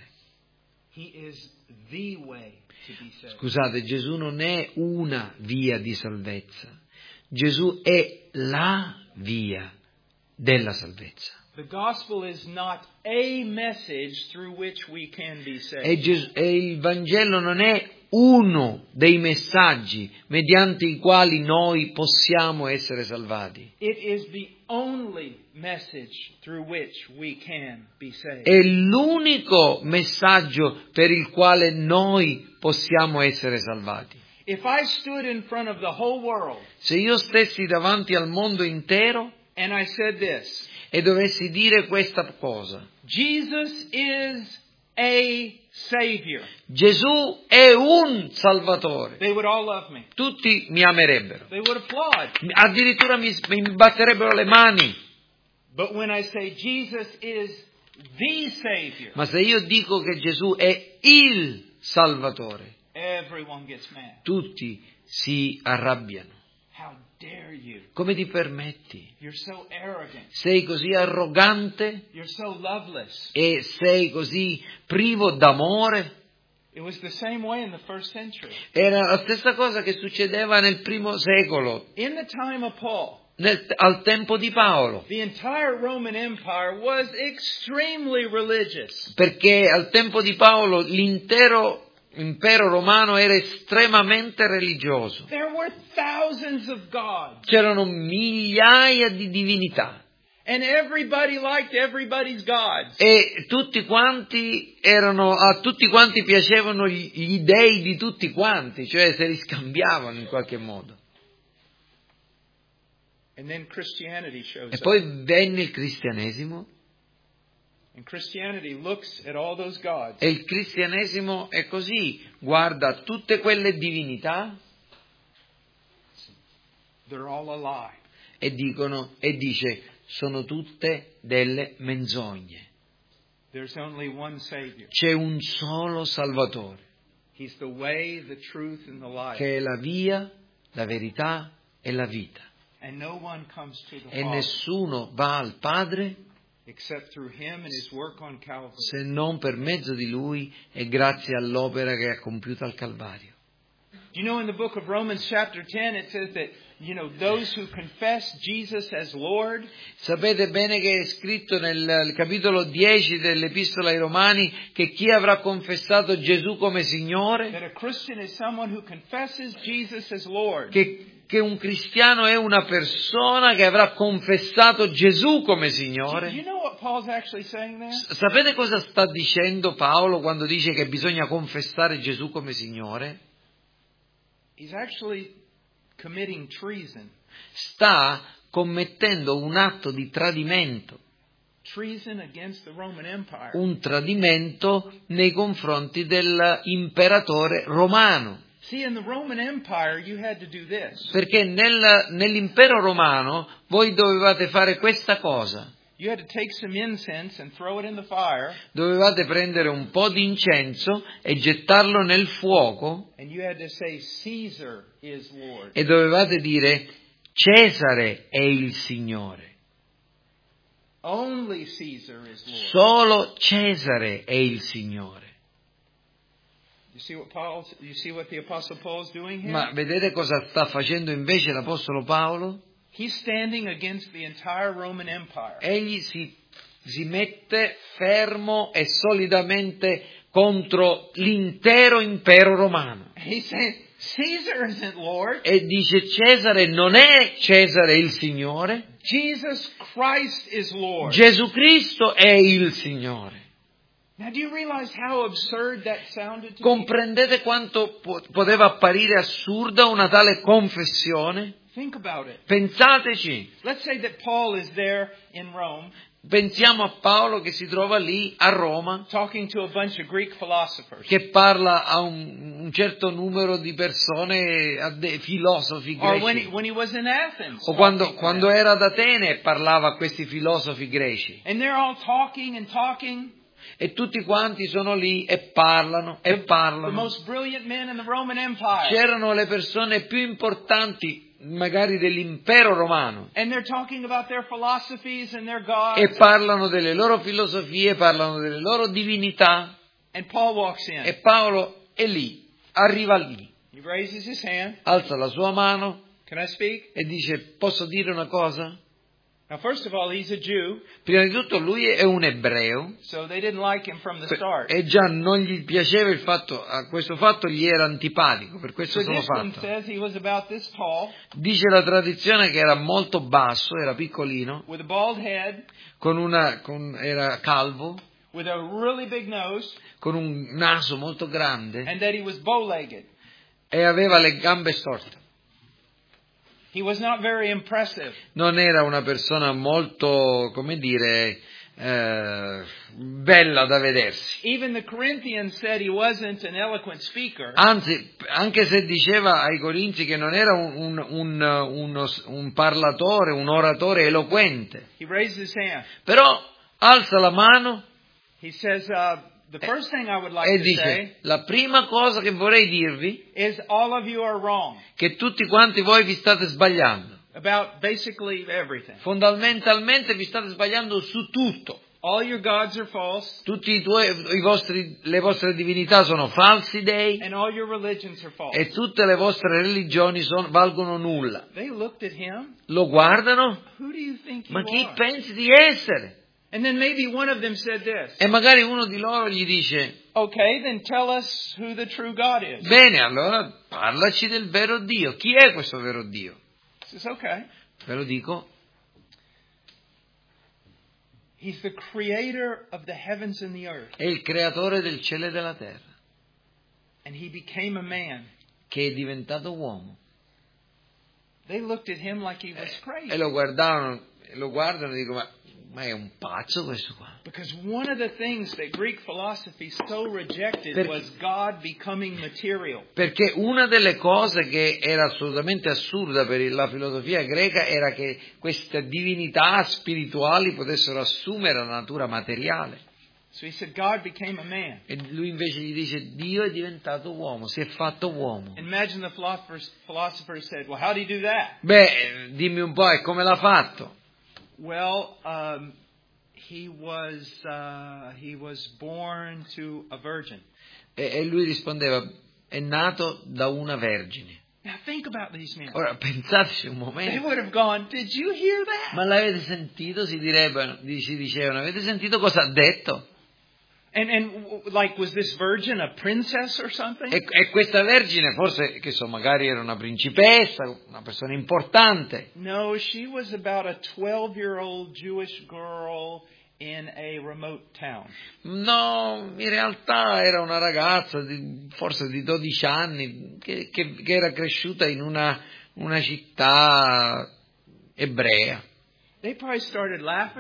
Speaker 1: He is the way to be saved.
Speaker 2: Scusate, Gesù non è una via di salvezza. Gesù è la via della salvezza.
Speaker 1: The gospel is not a message through which we can be
Speaker 2: E,
Speaker 1: saved.
Speaker 2: Gesù, e il Vangelo non è uno dei messaggi mediante i quali noi possiamo essere salvati.
Speaker 1: It is the only message through which we can be saved.
Speaker 2: È l'unico messaggio per il quale noi possiamo essere salvati.
Speaker 1: If I stood in front of the whole world
Speaker 2: Se io stessi davanti al mondo intero
Speaker 1: and I said this,
Speaker 2: e dovessi dire questa cosa:
Speaker 1: Jesus is a Savior,
Speaker 2: Gesù è un Salvatore,
Speaker 1: they would all love me.
Speaker 2: tutti mi amerebbero,
Speaker 1: They would applaud.
Speaker 2: addirittura mi, mi batterebbero le mani.
Speaker 1: But when I say Jesus is the Savior,
Speaker 2: Ma se io dico che Gesù è il Salvatore,
Speaker 1: everyone gets mad.
Speaker 2: tutti si arrabbiano.
Speaker 1: How dare you?
Speaker 2: Come ti permetti?
Speaker 1: You're so arrogant.
Speaker 2: Sei così arrogante
Speaker 1: You're so loveless.
Speaker 2: e sei così privo d'amore?
Speaker 1: It was the same way in the first century.
Speaker 2: Era la stessa cosa che succedeva nel primo secolo,
Speaker 1: In the time of Paul,
Speaker 2: nel- al tempo di Paolo,
Speaker 1: the entire Roman Empire was extremely religious.
Speaker 2: perché al tempo di Paolo l'intero impero romano era estremamente religioso.
Speaker 1: There were thousands of gods,
Speaker 2: C'erano migliaia di divinità
Speaker 1: and everybody liked everybody's gods.
Speaker 2: e tutti quanti erano, a tutti quanti piacevano gli, gli dei di tutti quanti, cioè se li scambiavano in qualche modo.
Speaker 1: And then Christianity shows
Speaker 2: E
Speaker 1: up.
Speaker 2: poi venne il cristianesimo
Speaker 1: And Christianity looks at all those gods
Speaker 2: e il cristianesimo è così, guarda tutte quelle divinità
Speaker 1: they're all a lie.
Speaker 2: e dicono e dice sono tutte delle menzogne.
Speaker 1: There's only one Savior.
Speaker 2: C'è un solo Salvatore,
Speaker 1: He's the way, the truth, and the life.
Speaker 2: che è la via, la verità e la vita.
Speaker 1: And no one comes to the
Speaker 2: E
Speaker 1: Father
Speaker 2: nessuno va al Padre
Speaker 1: except through Him and His work on Calvary.
Speaker 2: se non per mezzo di Lui e grazie all'opera che ha compiuto al Calvario.
Speaker 1: Do you know in the book of Romans chapter ten it says that, you know, those who confess Jesus as Lord,
Speaker 2: Sapete bene che è scritto nel capitolo dieci dell'Epistola ai Romani che chi avrà confessato Gesù come Signore,
Speaker 1: that a Christian is someone who confesses Jesus as Lord.
Speaker 2: che, che un cristiano è una persona che avrà confessato Gesù come
Speaker 1: Do you
Speaker 2: Signore.
Speaker 1: know what Paul's actually saying there?
Speaker 2: S- Sapete cosa sta dicendo Paolo quando dice che bisogna confessare Gesù come Signore?
Speaker 1: He's actually committing treason.
Speaker 2: Sta commettendo un atto di tradimento.
Speaker 1: treason against the Roman Empire.
Speaker 2: un tradimento nei confronti dell'imperatore romano.
Speaker 1: See, in the Roman Empire, you had to do this.
Speaker 2: Perché nel, nell'impero romano voi dovevate fare questa cosa.
Speaker 1: You had to take some incense and throw it in the fire.
Speaker 2: Dovevate prendere un po' di incenso e gettarlo nel fuoco
Speaker 1: And you had to say, Caesar is Lord.
Speaker 2: e dovevate dire Cesare è il Signore.
Speaker 1: Only Caesar is Lord.
Speaker 2: Solo Cesare è il Signore.
Speaker 1: You see what Paul, you see what the Apostle Paul is doing here?
Speaker 2: Ma vedete cosa sta facendo invece l'Apostolo Paolo?
Speaker 1: He's standing against the entire Roman Empire.
Speaker 2: Egli si, si mette fermo e solidamente contro l'intero impero romano.
Speaker 1: He's saying, Caesar isn't Lord.
Speaker 2: E dice Cesare non è Cesare il Signore,
Speaker 1: Jesus Christ is Lord.
Speaker 2: Gesù Cristo è il Signore.
Speaker 1: Now, do you realize how absurd that sounded to me?
Speaker 2: Comprendete quanto po- poteva apparire assurda una tale confessione?
Speaker 1: Think about it.
Speaker 2: Pensateci.
Speaker 1: Let's say that Paul is there in Rome
Speaker 2: Pensiamo a Paolo che si trova lì a Roma,
Speaker 1: talking to a bunch of Greek philosophers.
Speaker 2: che parla a un, un certo numero di persone, a dei filosofi
Speaker 1: Or when he,
Speaker 2: greci.
Speaker 1: when he was in Athens.
Speaker 2: O quando,
Speaker 1: talking to
Speaker 2: quando
Speaker 1: them.
Speaker 2: era ad Atene e parlava a questi filosofi greci.
Speaker 1: And they're all talking and talking.
Speaker 2: E tutti quanti sono lì e parlano e
Speaker 1: The
Speaker 2: parlano.
Speaker 1: most brilliant men in the Roman Empire.
Speaker 2: C'erano le persone più importanti magari dell'impero romano
Speaker 1: And they're talking about their philosophies and their gods.
Speaker 2: e parlano delle loro filosofie, parlano delle loro divinità,
Speaker 1: And Paul walks in.
Speaker 2: e Paolo è lì, arriva lì,
Speaker 1: He raises his hand.
Speaker 2: alza la sua mano
Speaker 1: Can I speak?
Speaker 2: e dice: posso dire una cosa?
Speaker 1: Now, first of all, he's a Jew,
Speaker 2: Prima di tutto lui è un ebreo
Speaker 1: so they didn't like him from the start.
Speaker 2: e già non gli piaceva il fatto, a questo fatto gli era antipatico, per questo se lo
Speaker 1: Tradition
Speaker 2: fatto.
Speaker 1: says he was about this tall,
Speaker 2: Dice la tradizione che era molto basso, era piccolino,
Speaker 1: with a bald head,
Speaker 2: con una, con, era calvo,
Speaker 1: with a really big nose,
Speaker 2: con un naso molto grande
Speaker 1: and that he was bow-legged.
Speaker 2: e aveva le gambe storte.
Speaker 1: He was not very impressive.
Speaker 2: Non era una persona molto, come dire, eh, bella da vedersi.
Speaker 1: Even the Corinthians said he wasn't an eloquent speaker.
Speaker 2: Anzi, anche se diceva ai Corinzi che non era un, un, un, uno, un parlatore, un oratore eloquente,
Speaker 1: He raised his hand.
Speaker 2: però alza la mano
Speaker 1: He says, uh, the first thing I would like
Speaker 2: e
Speaker 1: to
Speaker 2: dice:
Speaker 1: say
Speaker 2: la prima cosa che vorrei dirvi
Speaker 1: is all of you are wrong
Speaker 2: è che tutti quanti voi vi state sbagliando.
Speaker 1: about basically everything.
Speaker 2: Fondamentalmente vi state sbagliando su tutto.
Speaker 1: All your gods are false,
Speaker 2: Tutti i tuoi, i vostri, le vostre divinità sono falsi dei
Speaker 1: and all your religions are false.
Speaker 2: e tutte le vostre religioni son- valgono nulla.
Speaker 1: They looked at him.
Speaker 2: Lo guardano?
Speaker 1: Who do you think you
Speaker 2: Ma chi
Speaker 1: are?
Speaker 2: pensi di essere?
Speaker 1: And then maybe one of them said this.
Speaker 2: E magari uno di loro gli dice:
Speaker 1: Okay, then tell us who the true God is.
Speaker 2: bene, allora parlaci del vero Dio. Chi è questo vero Dio?
Speaker 1: He says, okay.
Speaker 2: Ve lo dico,
Speaker 1: He's the creator of the heavens and the earth.
Speaker 2: è il creatore del cielo e della terra,
Speaker 1: And he became a man.
Speaker 2: che è diventato uomo.
Speaker 1: They looked at him like he was
Speaker 2: E
Speaker 1: crazy.
Speaker 2: lo guardavano, lo guardano e dicono: ma, ma è un pazzo questo qua?
Speaker 1: Because one of the things that Greek philosophy so rejected
Speaker 2: Perché-
Speaker 1: was God becoming material.
Speaker 2: Perché una delle cose che era assolutamente assurda per la filosofia greca era che queste divinità spirituali potessero assumere la natura materiale.
Speaker 1: So he said God became a man.
Speaker 2: E lui invece gli dice: Dio è diventato uomo, si è fatto uomo.
Speaker 1: Imagine the philosophers, philosophers said, well, how do you do that?
Speaker 2: Beh, dimmi un po', e come l'ha fatto?
Speaker 1: Well, um, he was uh, he was born to a virgin.
Speaker 2: E, e lui rispondeva: è nato da una vergine.
Speaker 1: Now think about these men.
Speaker 2: Ora pensateci un
Speaker 1: They
Speaker 2: momento.
Speaker 1: would have gone, did you hear that?
Speaker 2: Ma l'avete sentito? Si direbbero, si dicevano: avete sentito cosa ha detto?
Speaker 1: And and like, was this virgin a princess or something?
Speaker 2: E, e questa vergine forse, che so, magari era una principessa, una persona importante.
Speaker 1: No, she was about a twelve-year-old Jewish girl in a remote town.
Speaker 2: No, in realtà era una ragazza di, forse di dodici anni che, che, che era cresciuta in una, una città ebrea.
Speaker 1: They probably started laughing.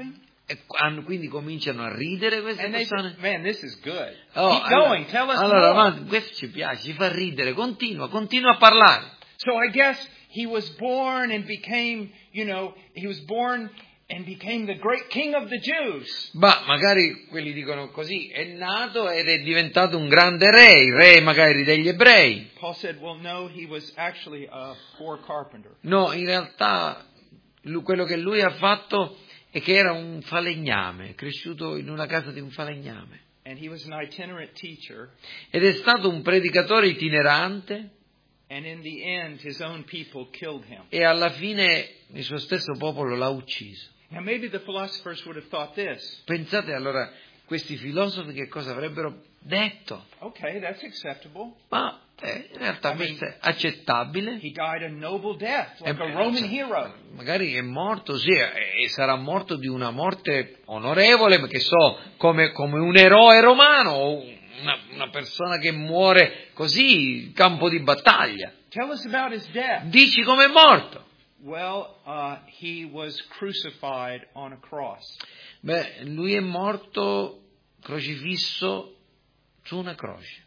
Speaker 2: E hanno- quindi cominciano a ridere queste
Speaker 1: And they
Speaker 2: persone.
Speaker 1: said, man, this is good.
Speaker 2: Oh,
Speaker 1: Keep going, tell us
Speaker 2: allora,
Speaker 1: more.
Speaker 2: ma questo ci piace, ci fa ridere, continua, continua a parlare.
Speaker 1: So I guess he was born and became, you know, he was born and became the great king of the Jews.
Speaker 2: Ma magari quelli dicono così, è nato ed è diventato un grande re, il re magari degli ebrei.
Speaker 1: Paul said, well, no, he was actually a poor carpenter.
Speaker 2: No, in realtà lu- quello che lui ha fatto è che era un falegname, è cresciuto in una casa di un falegname.
Speaker 1: And he was an itinerant teacher.
Speaker 2: Ed è stato un predicatore itinerante
Speaker 1: And in the end, his own people killed him.
Speaker 2: e alla fine il suo stesso popolo l'ha ucciso.
Speaker 1: Now, maybe the philosophers would have thought this.
Speaker 2: Pensate allora, questi filosofi che cosa avrebbero detto?
Speaker 1: Okay, that's acceptable.
Speaker 2: Ma eh, in realtà
Speaker 1: I mean,
Speaker 2: questo è accettabile.
Speaker 1: He died a noble death, like
Speaker 2: Eh,
Speaker 1: a Roman
Speaker 2: cioè,
Speaker 1: hero.
Speaker 2: magari è morto, sì, e e sarà morto di una morte onorevole, perché so, come, come un eroe romano o una, una persona che muore così in campo di battaglia.
Speaker 1: Tell us about his death.
Speaker 2: Dici come è morto?
Speaker 1: Well, uh, he was crucified on a cross.
Speaker 2: Beh, lui è morto crocifisso su una croce.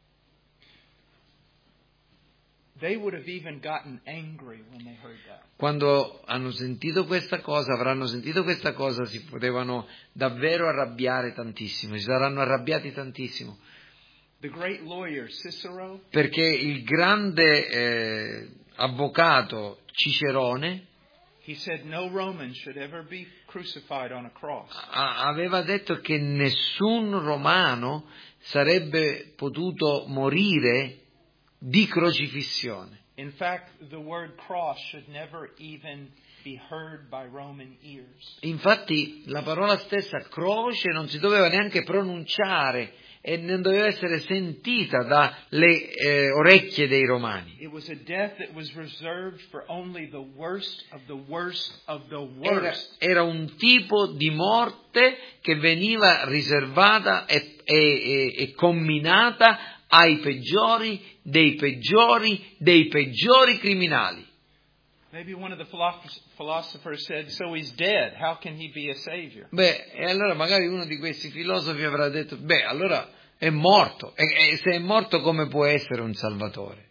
Speaker 1: They would have even gotten angry when they heard that.
Speaker 2: Quando hanno sentito questa cosa, avranno sentito questa cosa, si potevano davvero arrabbiare tantissimo, si saranno arrabbiati tantissimo,
Speaker 1: The great lawyer Cicero,
Speaker 2: perché il grande eh, avvocato Cicerone
Speaker 1: he said no Roman should ever be crucified on a cross.
Speaker 2: a- aveva detto che nessun romano sarebbe potuto morire di crocifissione.
Speaker 1: In fact, the word cross should never even be heard by Roman ears.
Speaker 2: Infatti la parola stessa croce non si doveva neanche pronunciare e non doveva essere sentita dalle eh, orecchie dei romani.
Speaker 1: It was a death that was reserved for only the worst of the worst of the
Speaker 2: Era,
Speaker 1: worst.
Speaker 2: era un tipo di morte che veniva riservata e, e, e, e comminata ai peggiori dei peggiori dei peggiori criminali.
Speaker 1: Maybe one of the philosoph- philosophers said, so he's dead, how can he be a savior?
Speaker 2: Beh, e allora magari uno di questi filosofi avrà detto, beh, allora è morto, e, e se è morto come può essere un salvatore?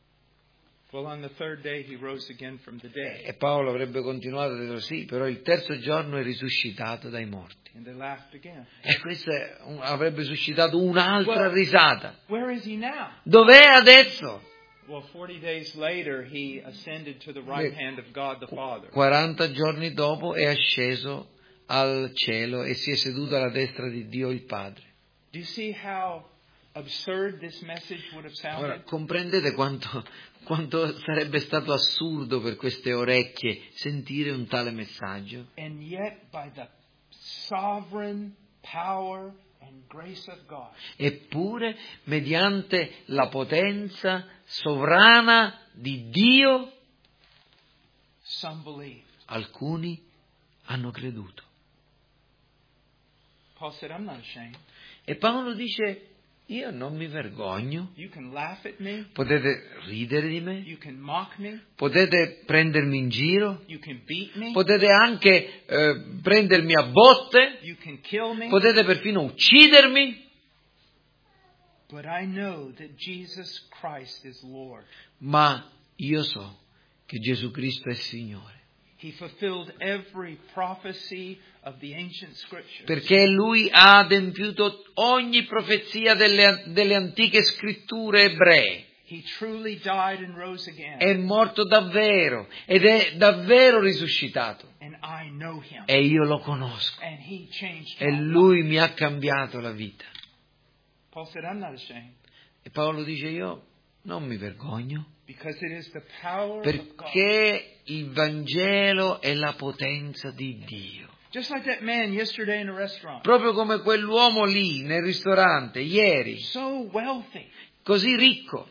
Speaker 1: Well, on the third day he rose again from the dead.
Speaker 2: E Paolo avrebbe continuato a dire sì, però il terzo giorno è risuscitato dai morti.
Speaker 1: And they laughed again.
Speaker 2: E questo è un- avrebbe suscitato un'altra
Speaker 1: Well,
Speaker 2: risata.
Speaker 1: Where is he now?
Speaker 2: Dov'è adesso?
Speaker 1: Well, forty days later he ascended to the right hand of God the Father.
Speaker 2: quaranta giorni dopo è asceso al cielo e si è seduto alla destra di Dio il Padre.
Speaker 1: Do you see how absurd this message would have
Speaker 2: Ora,
Speaker 1: sounded?
Speaker 2: comprendete quanto, quanto sarebbe stato assurdo per queste orecchie sentire un tale messaggio?
Speaker 1: And yet, by the sovereign power and grace of God,
Speaker 2: Eppure, mediante la potenza sovrana di Dio,
Speaker 1: some believed.
Speaker 2: alcuni hanno creduto.
Speaker 1: Paul said, I'm not ashamed.
Speaker 2: E Paolo dice, io non mi vergogno,
Speaker 1: You can laugh at me.
Speaker 2: potete ridere di me,
Speaker 1: You can mock me.
Speaker 2: potete prendermi in giro,
Speaker 1: You can beat me.
Speaker 2: potete anche eh, prendermi a botte,
Speaker 1: You can kill me.
Speaker 2: potete perfino uccidermi,
Speaker 1: But I know that Jesus Christ is Lord.
Speaker 2: ma io so che Gesù Cristo è Signore,
Speaker 1: He fulfilled every prophecy of the ancient scriptures.
Speaker 2: perché Lui ha adempiuto ogni profezia delle, delle antiche scritture ebree.
Speaker 1: He truly died and rose again.
Speaker 2: È morto davvero ed è davvero risuscitato.
Speaker 1: And I know him.
Speaker 2: E io lo conosco.
Speaker 1: And he changed
Speaker 2: E
Speaker 1: my
Speaker 2: Lui
Speaker 1: life.
Speaker 2: mi ha cambiato la vita.
Speaker 1: Paul said, I'm not ashamed.
Speaker 2: E Paolo dice, io non mi vergogno,
Speaker 1: Because it is the power of God.
Speaker 2: perché il Vangelo è la potenza di Dio.
Speaker 1: Just like that man yesterday in a restaurant.
Speaker 2: Proprio come quell'uomo lì nel ristorante ieri,
Speaker 1: So wealthy
Speaker 2: così ricco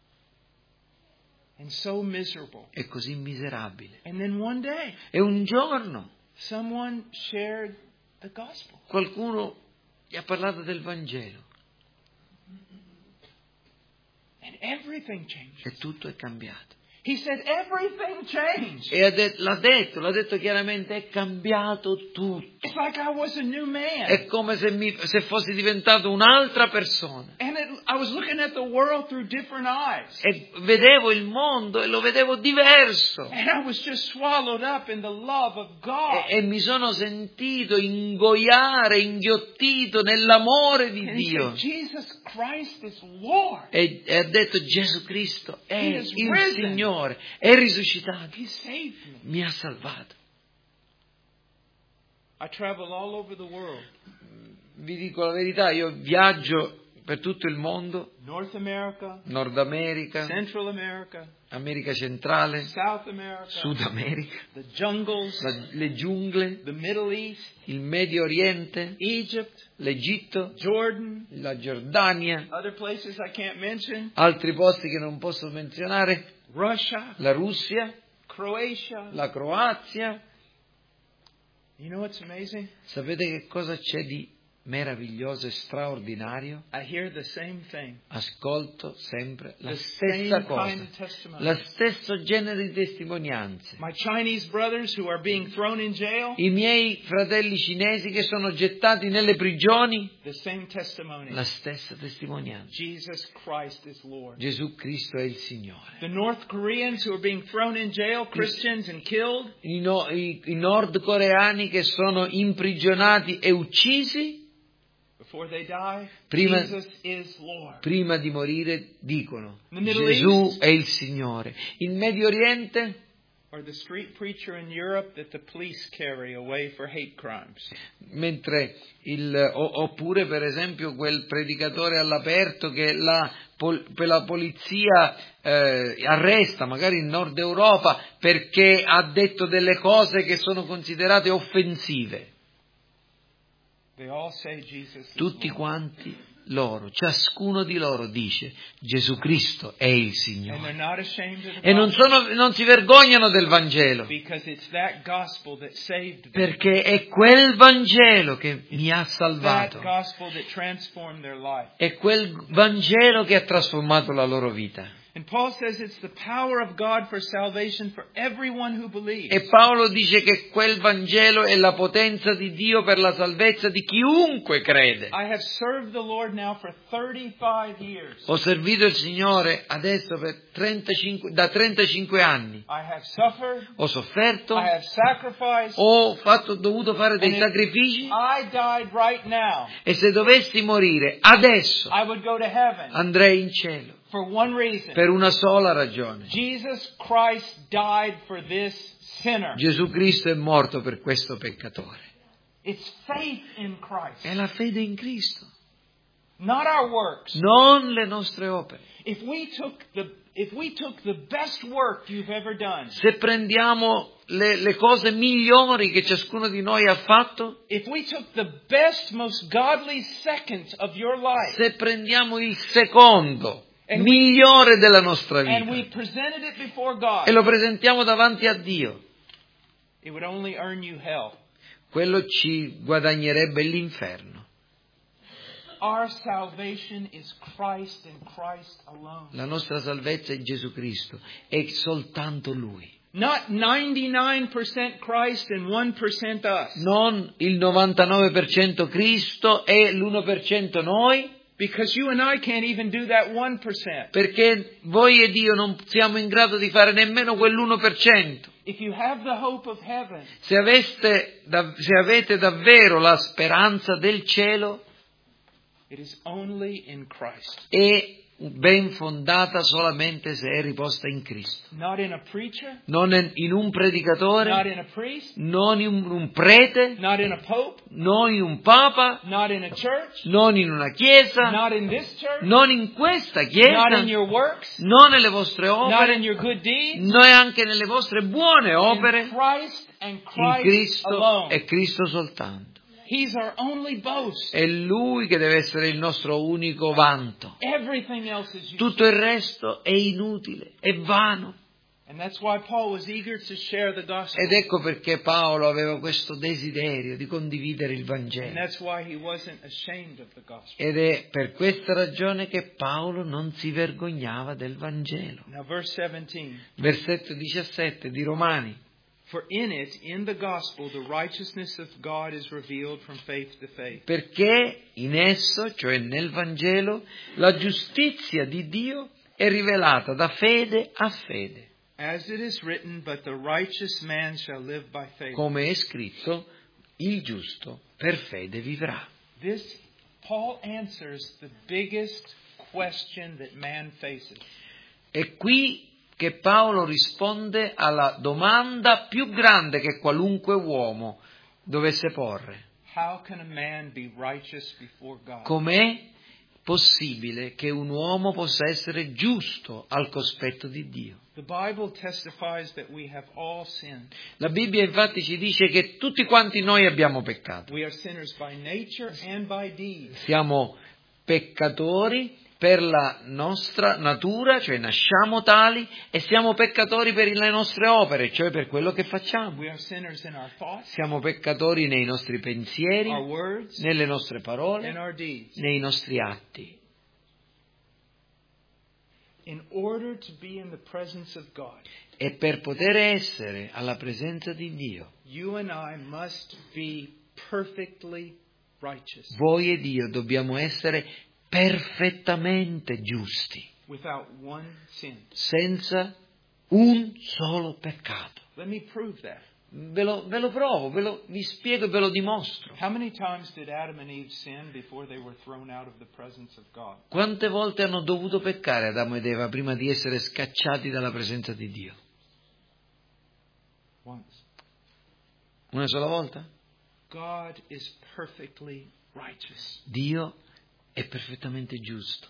Speaker 1: and so miserable.
Speaker 2: e così miserabile.
Speaker 1: And then one day,
Speaker 2: E un giorno
Speaker 1: someone shared the gospel.
Speaker 2: qualcuno gli ha parlato del Vangelo
Speaker 1: And everything changed.
Speaker 2: e tutto è cambiato.
Speaker 1: He said everything changed.
Speaker 2: E ha de- l'ha detto, l'ha detto chiaramente, è cambiato tutto.
Speaker 1: It's like I was a new man.
Speaker 2: È come se, mi, se fossi diventato un'altra persona.
Speaker 1: And it, I was looking at the world through different eyes.
Speaker 2: E vedevo il mondo e lo vedevo diverso.
Speaker 1: And I was just swallowed up in the love of God.
Speaker 2: E, e mi sono sentito ingoiare, inghiottito nell'amore di
Speaker 1: And he
Speaker 2: Dio.
Speaker 1: said, Jesus Christ is Lord.
Speaker 2: E, e ha detto Gesù Cristo è
Speaker 1: He is
Speaker 2: il
Speaker 1: risen.
Speaker 2: Signore, è risuscitato,
Speaker 1: He saved me.
Speaker 2: mi ha salvato.
Speaker 1: I travel all over the world.
Speaker 2: Vi dico la verità, io viaggio per tutto il mondo,
Speaker 1: North America,
Speaker 2: Nord America,
Speaker 1: Central America,
Speaker 2: America centrale,
Speaker 1: South America,
Speaker 2: Sud America,
Speaker 1: the jungles,
Speaker 2: la- le giungle,
Speaker 1: the Middle East,
Speaker 2: il Medio Oriente,
Speaker 1: Egypt,
Speaker 2: l'Egitto,
Speaker 1: Jordan,
Speaker 2: la Giordania,
Speaker 1: other places I can't mention,
Speaker 2: altri posti che non posso menzionare,
Speaker 1: Russia,
Speaker 2: la Russia,
Speaker 1: Croatia.
Speaker 2: la Croazia.
Speaker 1: You know what's amazing?
Speaker 2: Sapete che cosa c'è di meraviglioso e straordinario?
Speaker 1: I hear the same thing.
Speaker 2: Ascolto sempre la
Speaker 1: The
Speaker 2: stessa
Speaker 1: same
Speaker 2: cosa,
Speaker 1: kind of testimony.
Speaker 2: lo stesso genere di testimonianze.
Speaker 1: My Chinese brothers who are being thrown in jail,
Speaker 2: I miei fratelli cinesi che sono gettati nelle prigioni,
Speaker 1: the same testimony.
Speaker 2: la stessa testimonianza.
Speaker 1: Jesus Christ is Lord.
Speaker 2: Gesù Cristo è il Signore.
Speaker 1: The North Koreans who are being thrown in jail, Christians, and killed,
Speaker 2: I, no- i- i nordcoreani che sono imprigionati e uccisi,
Speaker 1: before they die,
Speaker 2: Prima-
Speaker 1: Jesus is Lord.
Speaker 2: prima di morire dicono
Speaker 1: The Middle
Speaker 2: Gesù
Speaker 1: East.
Speaker 2: è il Signore. Il Medio Oriente,
Speaker 1: Or the street preacher in Europe that the police carry away for hate crimes.
Speaker 2: mentre il, o- oppure per esempio quel predicatore all'aperto che la, pol- per la polizia eh, arresta, magari in Nord Europa, perché ha detto delle cose che sono considerate offensive.
Speaker 1: They all say Jesus is
Speaker 2: Tutti
Speaker 1: Lord.
Speaker 2: quanti loro, ciascuno di loro dice Gesù Cristo è il
Speaker 1: And they're
Speaker 2: Signore.
Speaker 1: not ashamed of the
Speaker 2: E non,
Speaker 1: gospel
Speaker 2: sono, non si vergognano del Vangelo,
Speaker 1: because it's that gospel that saved them.
Speaker 2: perché è quel Vangelo che mi ha
Speaker 1: That
Speaker 2: salvato.
Speaker 1: gospel that transformed their life.
Speaker 2: È quel Vangelo che ha trasformato la loro vita.
Speaker 1: And Paul says it's the power of God for salvation for everyone who believes.
Speaker 2: E Paolo dice che quel Vangelo è la potenza di Dio per la salvezza di chiunque crede.
Speaker 1: I have served the Lord now for thirty-five years.
Speaker 2: Ho servito il Signore adesso per trentacinque, da trentacinque anni.
Speaker 1: I have suffered.
Speaker 2: Ho sofferto,
Speaker 1: I have sacrificed.
Speaker 2: ho fatto, ho dovuto fare dei
Speaker 1: And if
Speaker 2: sacrifici
Speaker 1: I died right now,
Speaker 2: e se dovessi morire adesso
Speaker 1: I would go to heaven
Speaker 2: andrei in cielo
Speaker 1: for one reason.
Speaker 2: per una sola ragione.
Speaker 1: Jesus Christ died for this sinner.
Speaker 2: Gesù Cristo è morto per questo peccatore.
Speaker 1: It's faith in Christ,
Speaker 2: È la fede in Cristo,
Speaker 1: not our works.
Speaker 2: non le nostre opere.
Speaker 1: If we took the if we took the best work you've ever done,
Speaker 2: Se prendiamo le, le cose migliori che ciascuno di noi ha fatto,
Speaker 1: if we took the best, most godly seconds of your life,
Speaker 2: se prendiamo il secondo
Speaker 1: And
Speaker 2: migliore della nostra
Speaker 1: and we
Speaker 2: vita
Speaker 1: presented it before God,
Speaker 2: e lo presentiamo davanti a Dio,
Speaker 1: it would only earn you hell.
Speaker 2: quello ci guadagnerebbe l'inferno.
Speaker 1: Our salvation is Christ and Christ alone.
Speaker 2: La nostra salvezza è Gesù Cristo, è soltanto Lui.
Speaker 1: Not ninety-nine percent Christ and one percent us.
Speaker 2: Non il novantanove per cento Cristo e l'uno per cento noi,
Speaker 1: Because you and I can't even do that one percent.
Speaker 2: perché voi ed io non siamo in grado di fare nemmeno quell'uno per cento.
Speaker 1: If you have the hope of heaven,
Speaker 2: Se aveste, dav- se avete davvero la speranza del cielo,
Speaker 1: it is only in Christ.
Speaker 2: è ben fondata solamente se è riposta in Cristo.
Speaker 1: Not in a preacher,
Speaker 2: Non in in un
Speaker 1: not
Speaker 2: predicatore,
Speaker 1: in a priest,
Speaker 2: non in un, un prete,
Speaker 1: not in a pope,
Speaker 2: non in un papa,
Speaker 1: not in a church,
Speaker 2: non in una chiesa,
Speaker 1: not in this church,
Speaker 2: non in questa
Speaker 1: not
Speaker 2: chiesa,
Speaker 1: in your works,
Speaker 2: non nelle vostre
Speaker 1: not
Speaker 2: opere,
Speaker 1: in your good deeds,
Speaker 2: non anche nelle vostre buone
Speaker 1: in
Speaker 2: opere,
Speaker 1: Christ and
Speaker 2: in
Speaker 1: Christ
Speaker 2: Cristo
Speaker 1: alone.
Speaker 2: e Cristo soltanto.
Speaker 1: He's our only boast.
Speaker 2: È Lui che deve essere il nostro unico vanto.
Speaker 1: Everything else is useless.
Speaker 2: Tutto il resto è inutile, è vano.
Speaker 1: And that's why Paul was eager to share the gospel.
Speaker 2: Ed ecco perché Paolo aveva questo desiderio di condividere il
Speaker 1: And
Speaker 2: Vangelo.
Speaker 1: that's why he wasn't ashamed of the gospel.
Speaker 2: Ed è per questa ragione che Paolo non si vergognava del Vangelo.
Speaker 1: Now verse seventeen.
Speaker 2: Versetto diciassette di Romani.
Speaker 1: For in it, in the gospel, the righteousness of God is revealed from faith to faith.
Speaker 2: Perché in esso, cioè nel Vangelo, la giustizia di Dio è rivelata da fede a fede.
Speaker 1: As it is written, but the righteous man shall live by faith.
Speaker 2: Come è scritto, il giusto per fede vivrà.
Speaker 1: This, Paul answers the biggest question that man faces.
Speaker 2: È qui che Paolo risponde alla domanda più grande che qualunque uomo dovesse porre.
Speaker 1: How can a man be righteous before God?
Speaker 2: Com'è possibile che un uomo possa essere giusto al cospetto di Dio?
Speaker 1: The Bible testifies that we have all sinned.
Speaker 2: La Bibbia infatti ci dice che tutti quanti noi abbiamo peccato.
Speaker 1: We are sinners by nature and by deed.
Speaker 2: Siamo peccatori per la nostra natura, cioè nasciamo tali, e siamo peccatori per le nostre opere, cioè per quello che facciamo.
Speaker 1: We are sinners in our thoughts,
Speaker 2: Siamo peccatori nei nostri pensieri,
Speaker 1: our words,
Speaker 2: nelle nostre
Speaker 1: and
Speaker 2: parole,
Speaker 1: our deeds.
Speaker 2: nei nostri atti.
Speaker 1: In order to be in the presence of God,
Speaker 2: E per poter essere alla presenza di Dio,
Speaker 1: you and I must be perfectly righteous,
Speaker 2: voi ed io dobbiamo essere perfettamente giusti,
Speaker 1: without one sin.
Speaker 2: senza un solo peccato.
Speaker 1: Let me prove that.
Speaker 2: Ve lo, ve lo provo, ve lo, vi spiego e ve lo dimostro.
Speaker 1: How many times did Adam and Eve sin before they were thrown out of the presence of God?
Speaker 2: Quante volte hanno dovuto peccare Adamo ed Eva prima di essere scacciati dalla presenza di Dio?
Speaker 1: Once.
Speaker 2: Una sola volta?
Speaker 1: God is perfectly righteous.
Speaker 2: Dio è perfettamente giusto.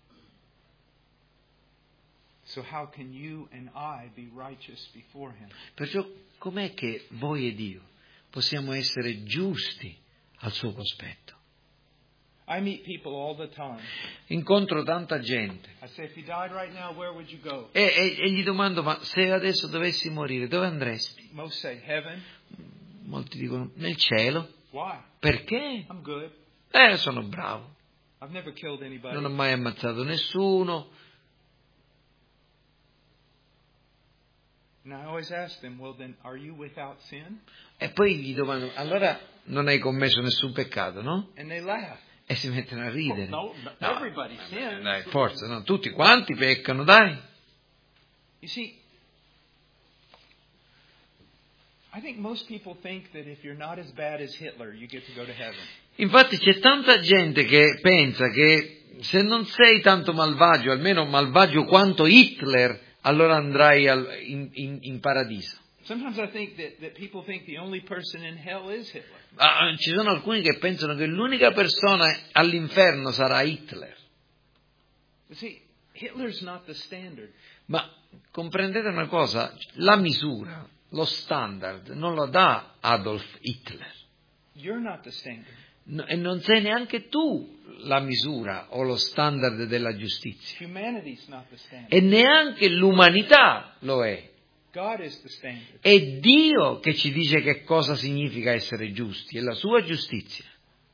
Speaker 1: So how can you and I be righteous before Him?
Speaker 2: Perciò com'è che voi ed io possiamo essere giusti al suo cospetto?
Speaker 1: I meet people all the time.
Speaker 2: Incontro tanta gente
Speaker 1: I say, if you died right now, where would you go?
Speaker 2: e, e, e gli domando, ma se adesso dovessi morire, dove andresti?
Speaker 1: Most say, heaven.
Speaker 2: Molti dicono, nel cielo.
Speaker 1: Why?
Speaker 2: Perché?
Speaker 1: I'm good.
Speaker 2: Eh, sono bravo.
Speaker 1: I've never killed anybody.
Speaker 2: Non ho mai ammazzato nessuno.
Speaker 1: And I always ask them, well then, are you without sin?
Speaker 2: E poi gli domando, allora non hai commesso nessun peccato, no?
Speaker 1: And they laugh.
Speaker 2: E si mettono a ridere.
Speaker 1: No, no,
Speaker 2: No,
Speaker 1: everybody sins.
Speaker 2: dai, forza, no? Tutti quanti peccano, dai.
Speaker 1: You see, I think most people think that if you're not as bad as Hitler, you get to go to heaven.
Speaker 2: Infatti c'è tanta gente che pensa che se non sei tanto malvagio, almeno malvagio quanto Hitler, allora andrai al, in, in, in paradiso.
Speaker 1: Sometimes I think that, that people think the only person in hell is Hitler.
Speaker 2: Ah, ci sono alcuni che pensano che l'unica persona all'inferno sarà Hitler.
Speaker 1: You see, Hitler's not the standard.
Speaker 2: Ma comprendete una cosa? La misura, lo standard, non lo dà Adolf Hitler.
Speaker 1: You're not the standard.
Speaker 2: No, e non sei neanche tu la misura o lo standard della giustizia.
Speaker 1: Humanity's not the standard.
Speaker 2: E neanche l'umanità lo è.
Speaker 1: God is the standard.
Speaker 2: È Dio che ci dice che cosa significa essere giusti, è la sua giustizia.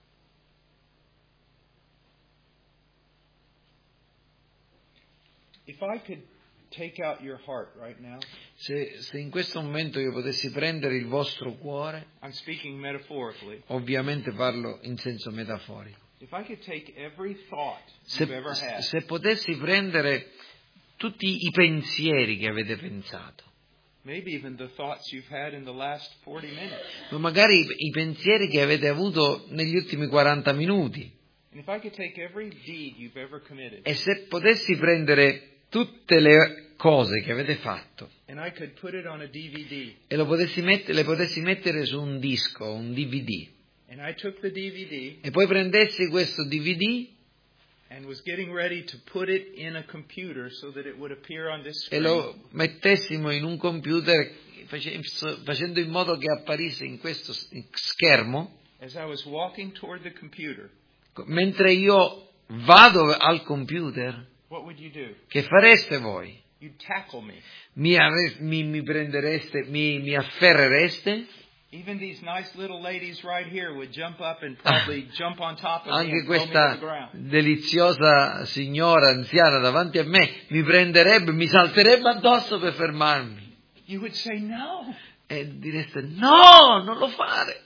Speaker 1: If I could take out your heart right now,
Speaker 2: Se, se in questo momento io potessi prendere il vostro cuore,
Speaker 1: I'm speaking metaphorically.
Speaker 2: ovviamente parlo in senso metaforico,
Speaker 1: If I could take every thought
Speaker 2: se,
Speaker 1: you've ever had,
Speaker 2: se potessi prendere tutti i pensieri che avete pensato,
Speaker 1: maybe even the thoughts you've had in the last forty minutes,
Speaker 2: ma magari i, i pensieri che avete avuto negli ultimi quaranta minuti,
Speaker 1: and if I could take every deed you've ever committed,
Speaker 2: e se potessi prendere tutte le cose che avete fatto
Speaker 1: and I could put it on a D V D,
Speaker 2: e lo potessi mettere, le potessi mettere su un disco, un D V D,
Speaker 1: and I took the D V D
Speaker 2: e poi prendessi questo D V D
Speaker 1: and was getting ready to put it in a computer so that it would appear on this
Speaker 2: e
Speaker 1: screen,
Speaker 2: lo mettessimo in un computer facendo in modo che apparisse in questo schermo,
Speaker 1: as I was walking toward the computer,
Speaker 2: mentre io vado al computer,
Speaker 1: what would you do?
Speaker 2: che fareste voi?
Speaker 1: you'd tackle me.
Speaker 2: Mi, ave- mi, mi prendereste, mi, mi afferrereste?
Speaker 1: Even these nice little ladies right here would jump up and probably jump on top of me
Speaker 2: Anche
Speaker 1: and throw me to the
Speaker 2: questa
Speaker 1: ground.
Speaker 2: deliziosa signora anziana davanti a me mi prenderebbe, mi salterebbe addosso per fermarmi.
Speaker 1: You would say, no.
Speaker 2: E direste, no, non lo fare.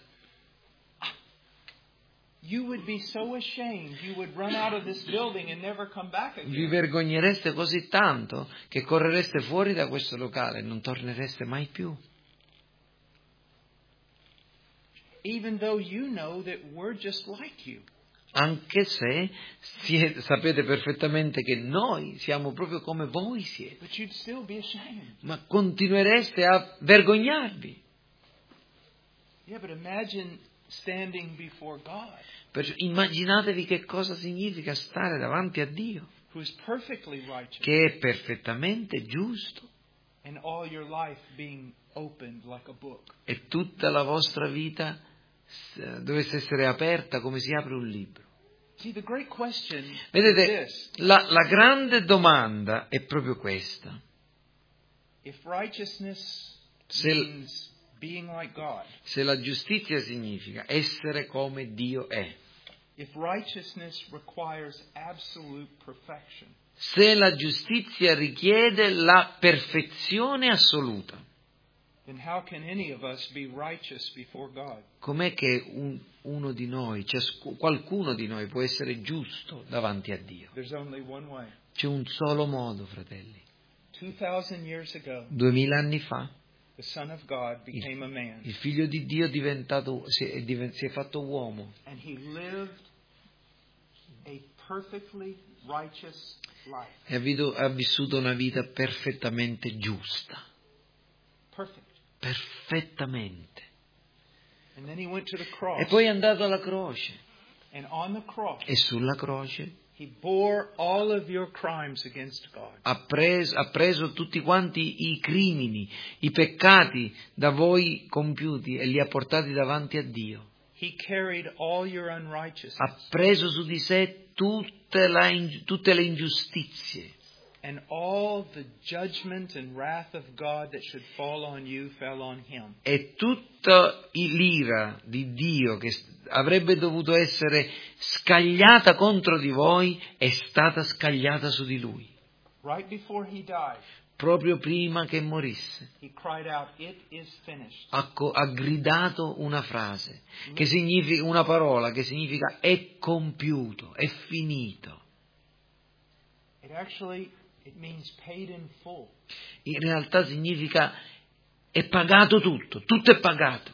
Speaker 1: You would be so ashamed, you would run out of this building and never come back
Speaker 2: Vi
Speaker 1: again.
Speaker 2: vergognereste così tanto che correreste fuori da questo locale e non tornereste mai più.
Speaker 1: Even though you know that we're just like you.
Speaker 2: Anche se siete, sapete perfettamente che noi siamo proprio come voi siete.
Speaker 1: But you'd still be ashamed.
Speaker 2: Ma continuereste a vergognarvi.
Speaker 1: Yeah, but imagine standing before God,
Speaker 2: Perciò immaginatevi che cosa significa stare davanti a Dio,
Speaker 1: who is perfectly righteous,
Speaker 2: che è perfettamente giusto,
Speaker 1: and all your life being opened like a book.
Speaker 2: e tutta la vostra vita s- dovesse essere aperta come si apre un libro.
Speaker 1: See, the great question
Speaker 2: Vedete,
Speaker 1: is this.
Speaker 2: la, la grande domanda è proprio questa.
Speaker 1: If righteousness
Speaker 2: Se-
Speaker 1: means being like God,
Speaker 2: Se la giustizia significa essere come Dio è,
Speaker 1: if righteousness requires absolute perfection,
Speaker 2: se la giustizia richiede la perfezione assoluta,
Speaker 1: then how can any of us be righteous before God?
Speaker 2: com'è che un- uno di noi, ciascu- qualcuno di noi può essere giusto davanti a Dio?
Speaker 1: There's only one way.
Speaker 2: C'è un solo modo, fratelli.
Speaker 1: two thousand years ago,
Speaker 2: Duemila anni fa,
Speaker 1: the Son of God became a man,
Speaker 2: il figlio di Dio è diventato, si, è diven- si è fatto uomo
Speaker 1: and he lived a perfectly righteous life.
Speaker 2: e ha, vido- ha vissuto una vita perfettamente giusta.
Speaker 1: Perfect.
Speaker 2: Perfettamente.
Speaker 1: And then he went to the
Speaker 2: E
Speaker 1: cross,
Speaker 2: poi è andato alla croce.
Speaker 1: and on the cross,
Speaker 2: E sulla croce
Speaker 1: he bore all of your crimes against God.
Speaker 2: ha preso, ha preso tutti quanti i crimini, i peccati da voi compiuti e li ha portati davanti a Dio.
Speaker 1: He carried all your unrighteousness,
Speaker 2: Ha preso su di sé tutte, la in- tutte le ingiustizie
Speaker 1: and all the judgment and wrath of God that should fall on you fell on him.
Speaker 2: e tutta l'ira di Dio che avrebbe dovuto essere scagliata contro di voi è stata scagliata su di lui.
Speaker 1: Right before he died,
Speaker 2: Proprio prima che morisse
Speaker 1: he cried out, "It is finished."
Speaker 2: ha, co- ha gridato una frase, che significa, una parola che significa è compiuto, è finito.
Speaker 1: It actually it means paid in full.
Speaker 2: In realtà significa è pagato tutto, tutto è pagato.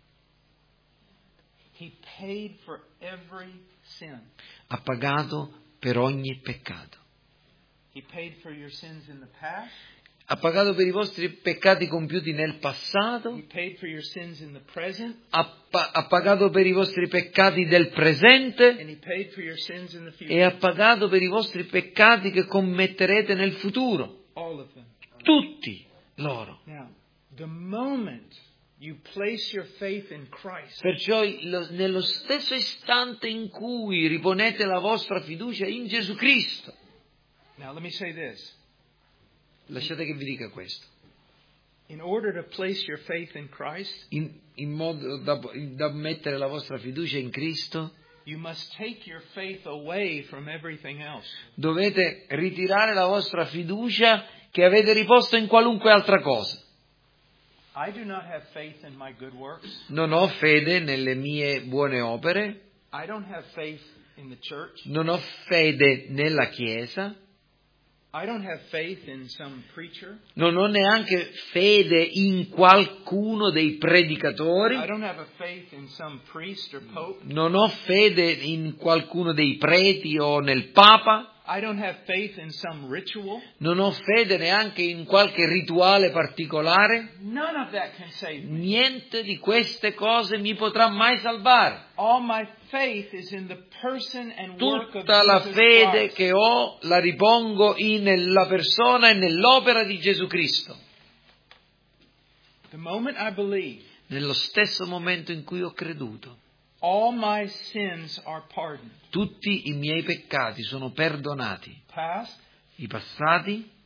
Speaker 1: He paid for every sin.
Speaker 2: Ha pagato per ogni peccato.
Speaker 1: He paid for your sins in the past.
Speaker 2: Ha pagato per i vostri peccati compiuti nel
Speaker 1: He
Speaker 2: passato,
Speaker 1: paid for your sins in the present,
Speaker 2: ha, pa- ha pagato per i vostri peccati del presente
Speaker 1: and he paid for your sins in the future.
Speaker 2: e ha pagato per i vostri peccati che commetterete nel futuro.
Speaker 1: All of them.
Speaker 2: Tutti loro.
Speaker 1: Now, the moment you place your faith in Christ,
Speaker 2: Perciò lo- nello stesso istante in cui riponete la vostra fiducia in Gesù Cristo,
Speaker 1: now let me say this.
Speaker 2: lasciate che vi dica questo,
Speaker 1: In order to place your faith in Christ,
Speaker 2: in, in modo da, da mettere la vostra fiducia in Cristo,
Speaker 1: you must take your faith away from everything else.
Speaker 2: dovete ritirare la vostra fiducia che avete riposto in qualunque altra cosa.
Speaker 1: I do not have faith in my good works.
Speaker 2: Non ho fede nelle mie buone opere,
Speaker 1: I don't have faith in the church.
Speaker 2: non ho fede nella Chiesa,
Speaker 1: I don't have faith in some preacher.
Speaker 2: non ho neanche fede in qualcuno dei predicatori,
Speaker 1: I don't have a faith in some priest or pope.
Speaker 2: non ho fede in qualcuno dei preti o nel Papa,
Speaker 1: I don't have faith in some ritual.
Speaker 2: non ho fede neanche in qualche rituale particolare.
Speaker 1: None of that can save me.
Speaker 2: Niente di queste cose mi potrà mai salvare.
Speaker 1: All my faith is in the person and work of
Speaker 2: Tutta la
Speaker 1: Jesus
Speaker 2: fede
Speaker 1: Christ.
Speaker 2: che ho la ripongo in- nella persona e nell'opera di Gesù Cristo.
Speaker 1: The moment I believe,
Speaker 2: Nello stesso momento in cui ho creduto,
Speaker 1: all my sins are pardoned.
Speaker 2: tutti i miei peccati sono perdonati.
Speaker 1: Past,
Speaker 2: I passati,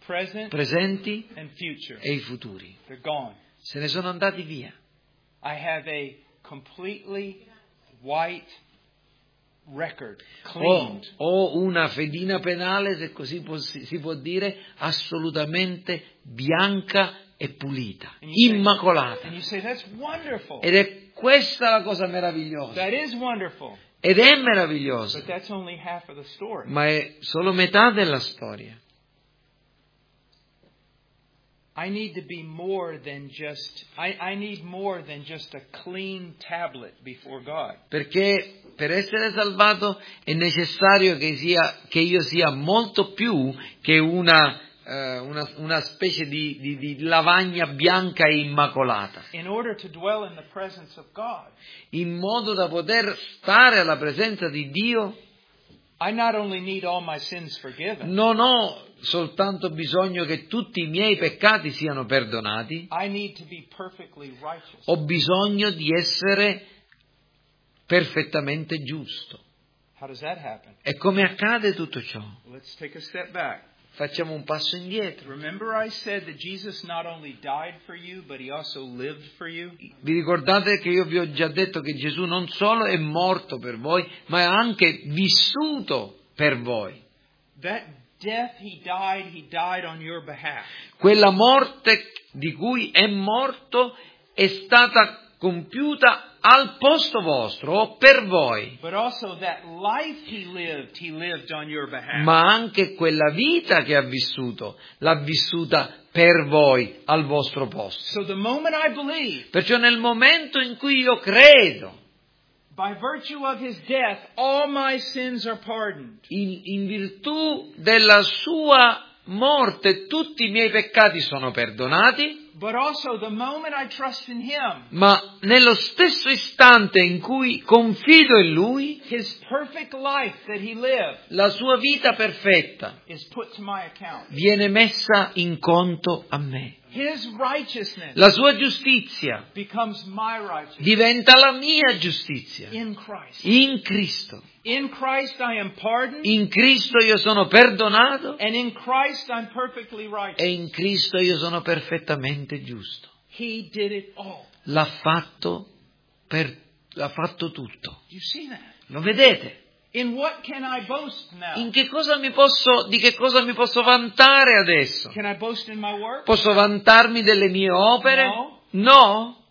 Speaker 1: present
Speaker 2: presenti
Speaker 1: and future.
Speaker 2: e i futuri.
Speaker 1: They're gone.
Speaker 2: Se ne sono andati via.
Speaker 1: I have a completely white record,
Speaker 2: Ho,
Speaker 1: cleaned.
Speaker 2: ho una fedina penale, se così può- si può dire, assolutamente bianca e pulita,
Speaker 1: And you say-
Speaker 2: immacolata.
Speaker 1: And you say, that's wonderful.
Speaker 2: Ed è questa la cosa meravigliosa.
Speaker 1: That is wonderful.
Speaker 2: Ed è meravigliosa,
Speaker 1: But that's only half of the story.
Speaker 2: ma è solo metà della storia.
Speaker 1: I need to be more than just, I, I need more than just a clean tablet before God.
Speaker 2: Perché per essere salvato è necessario che, sia, che io sia molto più che una, eh, una, una specie di, di, di lavagna bianca e immacolata,
Speaker 1: In order to dwell in the presence of God,
Speaker 2: in modo da poter stare alla presenza di Dio.
Speaker 1: I not only need all my sins forgiven,
Speaker 2: Non ho soltanto bisogno che tutti i miei peccati siano perdonati,
Speaker 1: I need to be perfectly righteous.
Speaker 2: ho bisogno di essere perfettamente giusto.
Speaker 1: How does that happen?
Speaker 2: E come accade tutto ciò?
Speaker 1: Let's take a step back.
Speaker 2: Facciamo un passo indietro.
Speaker 1: Remember I said that Jesus not only died for you, but he also lived for you?
Speaker 2: Vi ricordate che io vi ho già detto che Gesù non solo è morto per voi, ma è anche vissuto per voi.
Speaker 1: That death he died, he died on your behalf.
Speaker 2: Quella morte di cui è morto è stata compiuta al posto vostro o per voi,
Speaker 1: But also that life he lived, he lived on your behalf.
Speaker 2: ma anche quella vita che ha vissuto l'ha vissuta per voi al vostro posto.
Speaker 1: So the moment I believe,
Speaker 2: Perciò nel momento in cui io credo,
Speaker 1: by virtue of his death, all my sins are pardoned.
Speaker 2: in, in virtù della sua morte tutti i miei peccati sono perdonati,
Speaker 1: But also the moment I trust in him,
Speaker 2: ma nello stesso istante in cui confido in Lui,
Speaker 1: his perfect life that he lived
Speaker 2: la sua vita perfetta
Speaker 1: is put to my account.
Speaker 2: viene messa in conto a me.
Speaker 1: His righteousness
Speaker 2: La sua giustizia
Speaker 1: becomes my righteousness
Speaker 2: diventa la mia giustizia
Speaker 1: in Christ.
Speaker 2: in Cristo.
Speaker 1: In Christ I am pardoned,
Speaker 2: In Cristo io sono perdonato
Speaker 1: and in Christ I'm perfectly righteous.
Speaker 2: e in Cristo io sono perfettamente giusto.
Speaker 1: He did it all.
Speaker 2: L'ha fatto per, l'ha fatto tutto.
Speaker 1: Do you see that?
Speaker 2: Lo vedete?
Speaker 1: In what can I boast now?
Speaker 2: In che cosa mi posso, di che cosa mi posso vantare adesso?
Speaker 1: Can I boast in my work?
Speaker 2: Posso vantarmi delle mie opere?
Speaker 1: No.
Speaker 2: No,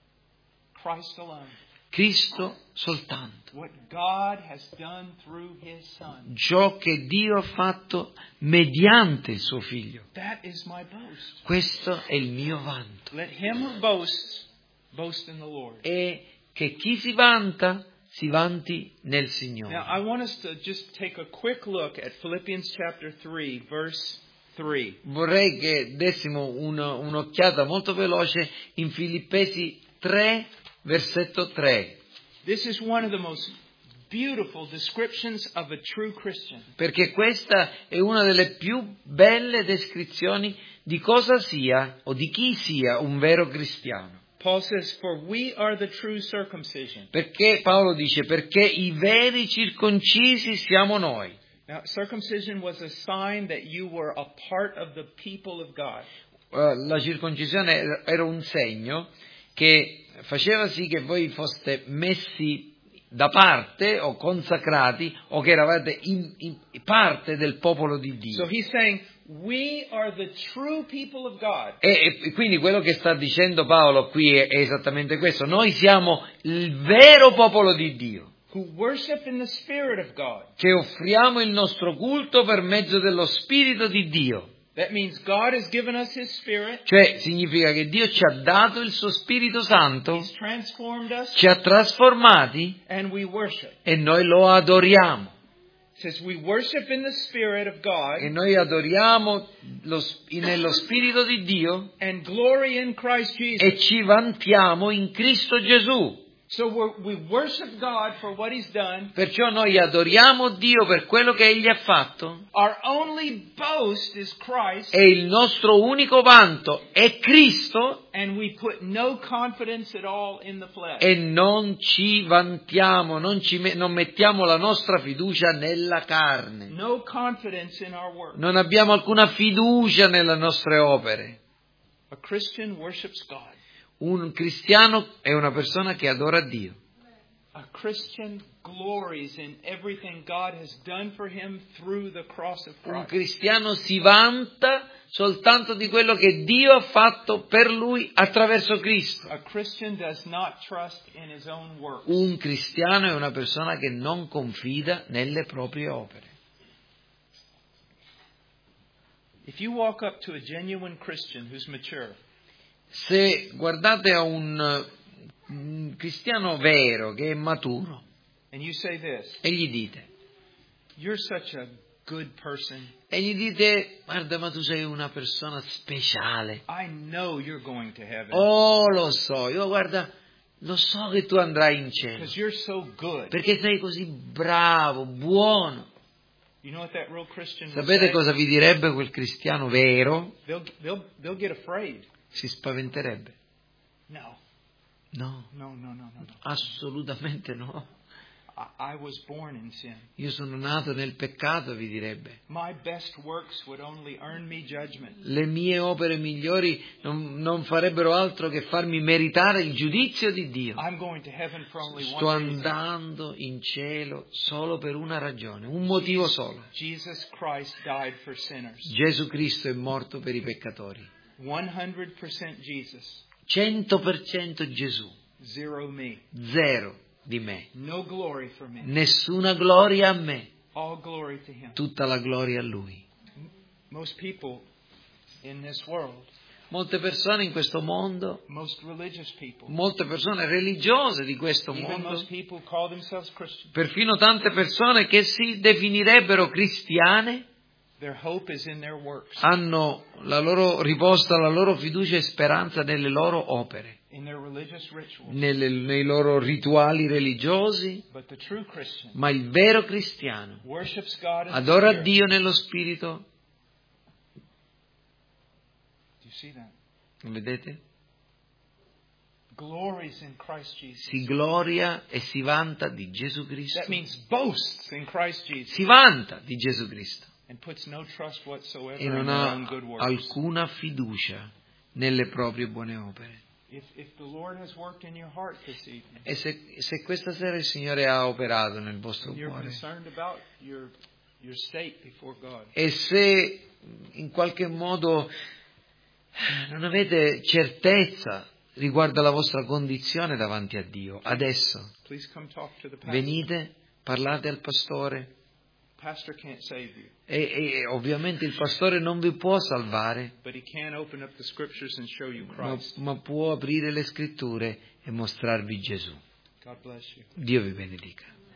Speaker 1: Christ alone.
Speaker 2: Cristo soltanto.
Speaker 1: What God has done through his Son.
Speaker 2: Ciò che Dio ha fatto mediante il suo figlio.
Speaker 1: That is my boast.
Speaker 2: Questo è il mio vanto.
Speaker 1: Let him who boasts boast in the Lord.
Speaker 2: E che chi si vanta, si vanti nel
Speaker 1: Now,
Speaker 2: Signore.
Speaker 1: I want us to just take a quick look at Philippians chapter three, verse three.
Speaker 2: Vorrei che dessimo una- un'occhiata molto veloce in Filippesi tre, versetto tre,
Speaker 1: This is one of the most beautiful descriptions of a true Christian.
Speaker 2: perché questa è una delle più belle descrizioni di cosa sia o di chi sia un vero cristiano.
Speaker 1: Paul says, "For we are the true circumcision."
Speaker 2: Perché Paolo dice, perché i veri circoncisi siamo noi.
Speaker 1: Now, circumcision was a sign that you were a part of the people of God.
Speaker 2: Uh, La circoncisione era- era un segno che faceva sì che voi foste messi da parte o consacrati o che eravate in, in parte del popolo di Dio.
Speaker 1: So he's saying, we are the true people of God.
Speaker 2: E, e quindi quello che sta dicendo Paolo qui è, è esattamente questo. Noi siamo il vero popolo di Dio,
Speaker 1: Who worship in the Spirit of God.
Speaker 2: che offriamo il nostro culto per mezzo dello Spirito di Dio.
Speaker 1: That means God has given us His Spirit.
Speaker 2: Cioè significa che Dio ci ha dato il suo Spirito Santo,
Speaker 1: He's transformed us,
Speaker 2: ci ha trasformati
Speaker 1: and we worship.
Speaker 2: e noi lo adoriamo.
Speaker 1: It says we worship in the Spirit of God
Speaker 2: E noi adoriamo lo, nello Spirito di Dio
Speaker 1: and glory in Christ Jesus.
Speaker 2: e ci vantiamo in Cristo Gesù.
Speaker 1: So we're, we worship God for what He's done.
Speaker 2: Perciò noi adoriamo Dio per quello che Egli ha fatto.
Speaker 1: Our only boast is Christ.
Speaker 2: E il nostro unico vanto è Cristo.
Speaker 1: And we put no confidence at all in the flesh.
Speaker 2: E non ci vantiamo, non, ci, non mettiamo la nostra fiducia nella carne.
Speaker 1: No confidence in our work.
Speaker 2: Non abbiamo alcuna fiducia nelle nostre opere.
Speaker 1: A Christian worships God.
Speaker 2: Un cristiano è una persona che adora Dio.
Speaker 1: A Christian glories in everything God has done for him through the cross of Christ.
Speaker 2: Un cristiano si vanta soltanto di quello che Dio ha fatto per lui attraverso Cristo.
Speaker 1: A Christian does not trust in his own works.
Speaker 2: Un cristiano è una persona che non confida nelle proprie opere.
Speaker 1: If you walk up to a genuine Christian who's mature,
Speaker 2: se guardate a un, un cristiano vero che è maturo
Speaker 1: and you say this,
Speaker 2: e gli dite,
Speaker 1: you're such a good person.
Speaker 2: E gli dite, guarda, ma tu sei una persona speciale.
Speaker 1: I know you're going to heaven.
Speaker 2: Oh, lo so, io guarda, lo so che tu andrai in cielo.
Speaker 1: Because you're so good.
Speaker 2: Perché sei così bravo, buono.
Speaker 1: You know what that real Christian will
Speaker 2: Sapete
Speaker 1: say?
Speaker 2: cosa vi direbbe quel cristiano vero?
Speaker 1: They'll, they'll, they'll get afraid.
Speaker 2: Si spaventerebbe.
Speaker 1: No.
Speaker 2: No,
Speaker 1: No, no, no, no, no.
Speaker 2: assolutamente no.
Speaker 1: I, I was born in sin.
Speaker 2: Io sono nato nel peccato, vi direbbe.
Speaker 1: My best works would only earn me judgment.
Speaker 2: Le mie opere migliori non, non farebbero altro che farmi meritare il giudizio di Dio.
Speaker 1: I'm going to heaven for only
Speaker 2: Sto
Speaker 1: one reason.
Speaker 2: andando in cielo solo per una ragione, un motivo solo.
Speaker 1: Jesus Christ died for sinners.
Speaker 2: Gesù Cristo è morto per i peccatori.
Speaker 1: one hundred percent Jesus.
Speaker 2: cento per cento Gesù.
Speaker 1: Zero me.
Speaker 2: Zero di me.
Speaker 1: No glory for me.
Speaker 2: Nessuna gloria a me.
Speaker 1: All glory to Him.
Speaker 2: Tutta la gloria a Lui.
Speaker 1: Most people in this world,
Speaker 2: Molte persone in questo mondo,
Speaker 1: most religious people,
Speaker 2: molte persone religiose di questo
Speaker 1: even
Speaker 2: mondo,
Speaker 1: most people call themselves Christians,
Speaker 2: perfino tante persone che si definirebbero cristiane,
Speaker 1: their hope is in their works,
Speaker 2: hanno la loro riposta, la loro fiducia e speranza nelle loro opere,
Speaker 1: in their religious rituals.
Speaker 2: nelle, nei loro rituali religiosi,
Speaker 1: But the true Christian
Speaker 2: ma il vero cristiano
Speaker 1: worships God in the
Speaker 2: adora
Speaker 1: Spirit.
Speaker 2: Dio nello spirito.
Speaker 1: Do you see that?
Speaker 2: Lo vedete?
Speaker 1: Glories in Christ Jesus.
Speaker 2: Si gloria e si vanta di Gesù Cristo.
Speaker 1: That means boasts in Christ Jesus.
Speaker 2: Si vanta di Gesù Cristo
Speaker 1: And puts no trust whatsoever
Speaker 2: e
Speaker 1: in
Speaker 2: non
Speaker 1: their
Speaker 2: ha
Speaker 1: own good works.
Speaker 2: alcuna fiducia nelle proprie buone opere.
Speaker 1: If, if the Lord has worked in your heart this evening,
Speaker 2: E se, se questa sera il Signore ha operato nel vostro
Speaker 1: you're
Speaker 2: cuore
Speaker 1: concerned about your your state before God,
Speaker 2: e se in qualche modo non avete certezza riguardo alla vostra condizione davanti a Dio, adesso
Speaker 1: please come talk to the pastor.
Speaker 2: venite, parlate al pastore
Speaker 1: Pastor can't save you,
Speaker 2: e, e ovviamente il pastore non vi può salvare,
Speaker 1: but he can open up the scriptures and show you
Speaker 2: ma,
Speaker 1: Christ.
Speaker 2: ma può aprire le scritture e mostrarvi Gesù.
Speaker 1: God bless you.
Speaker 2: Dio vi benedica.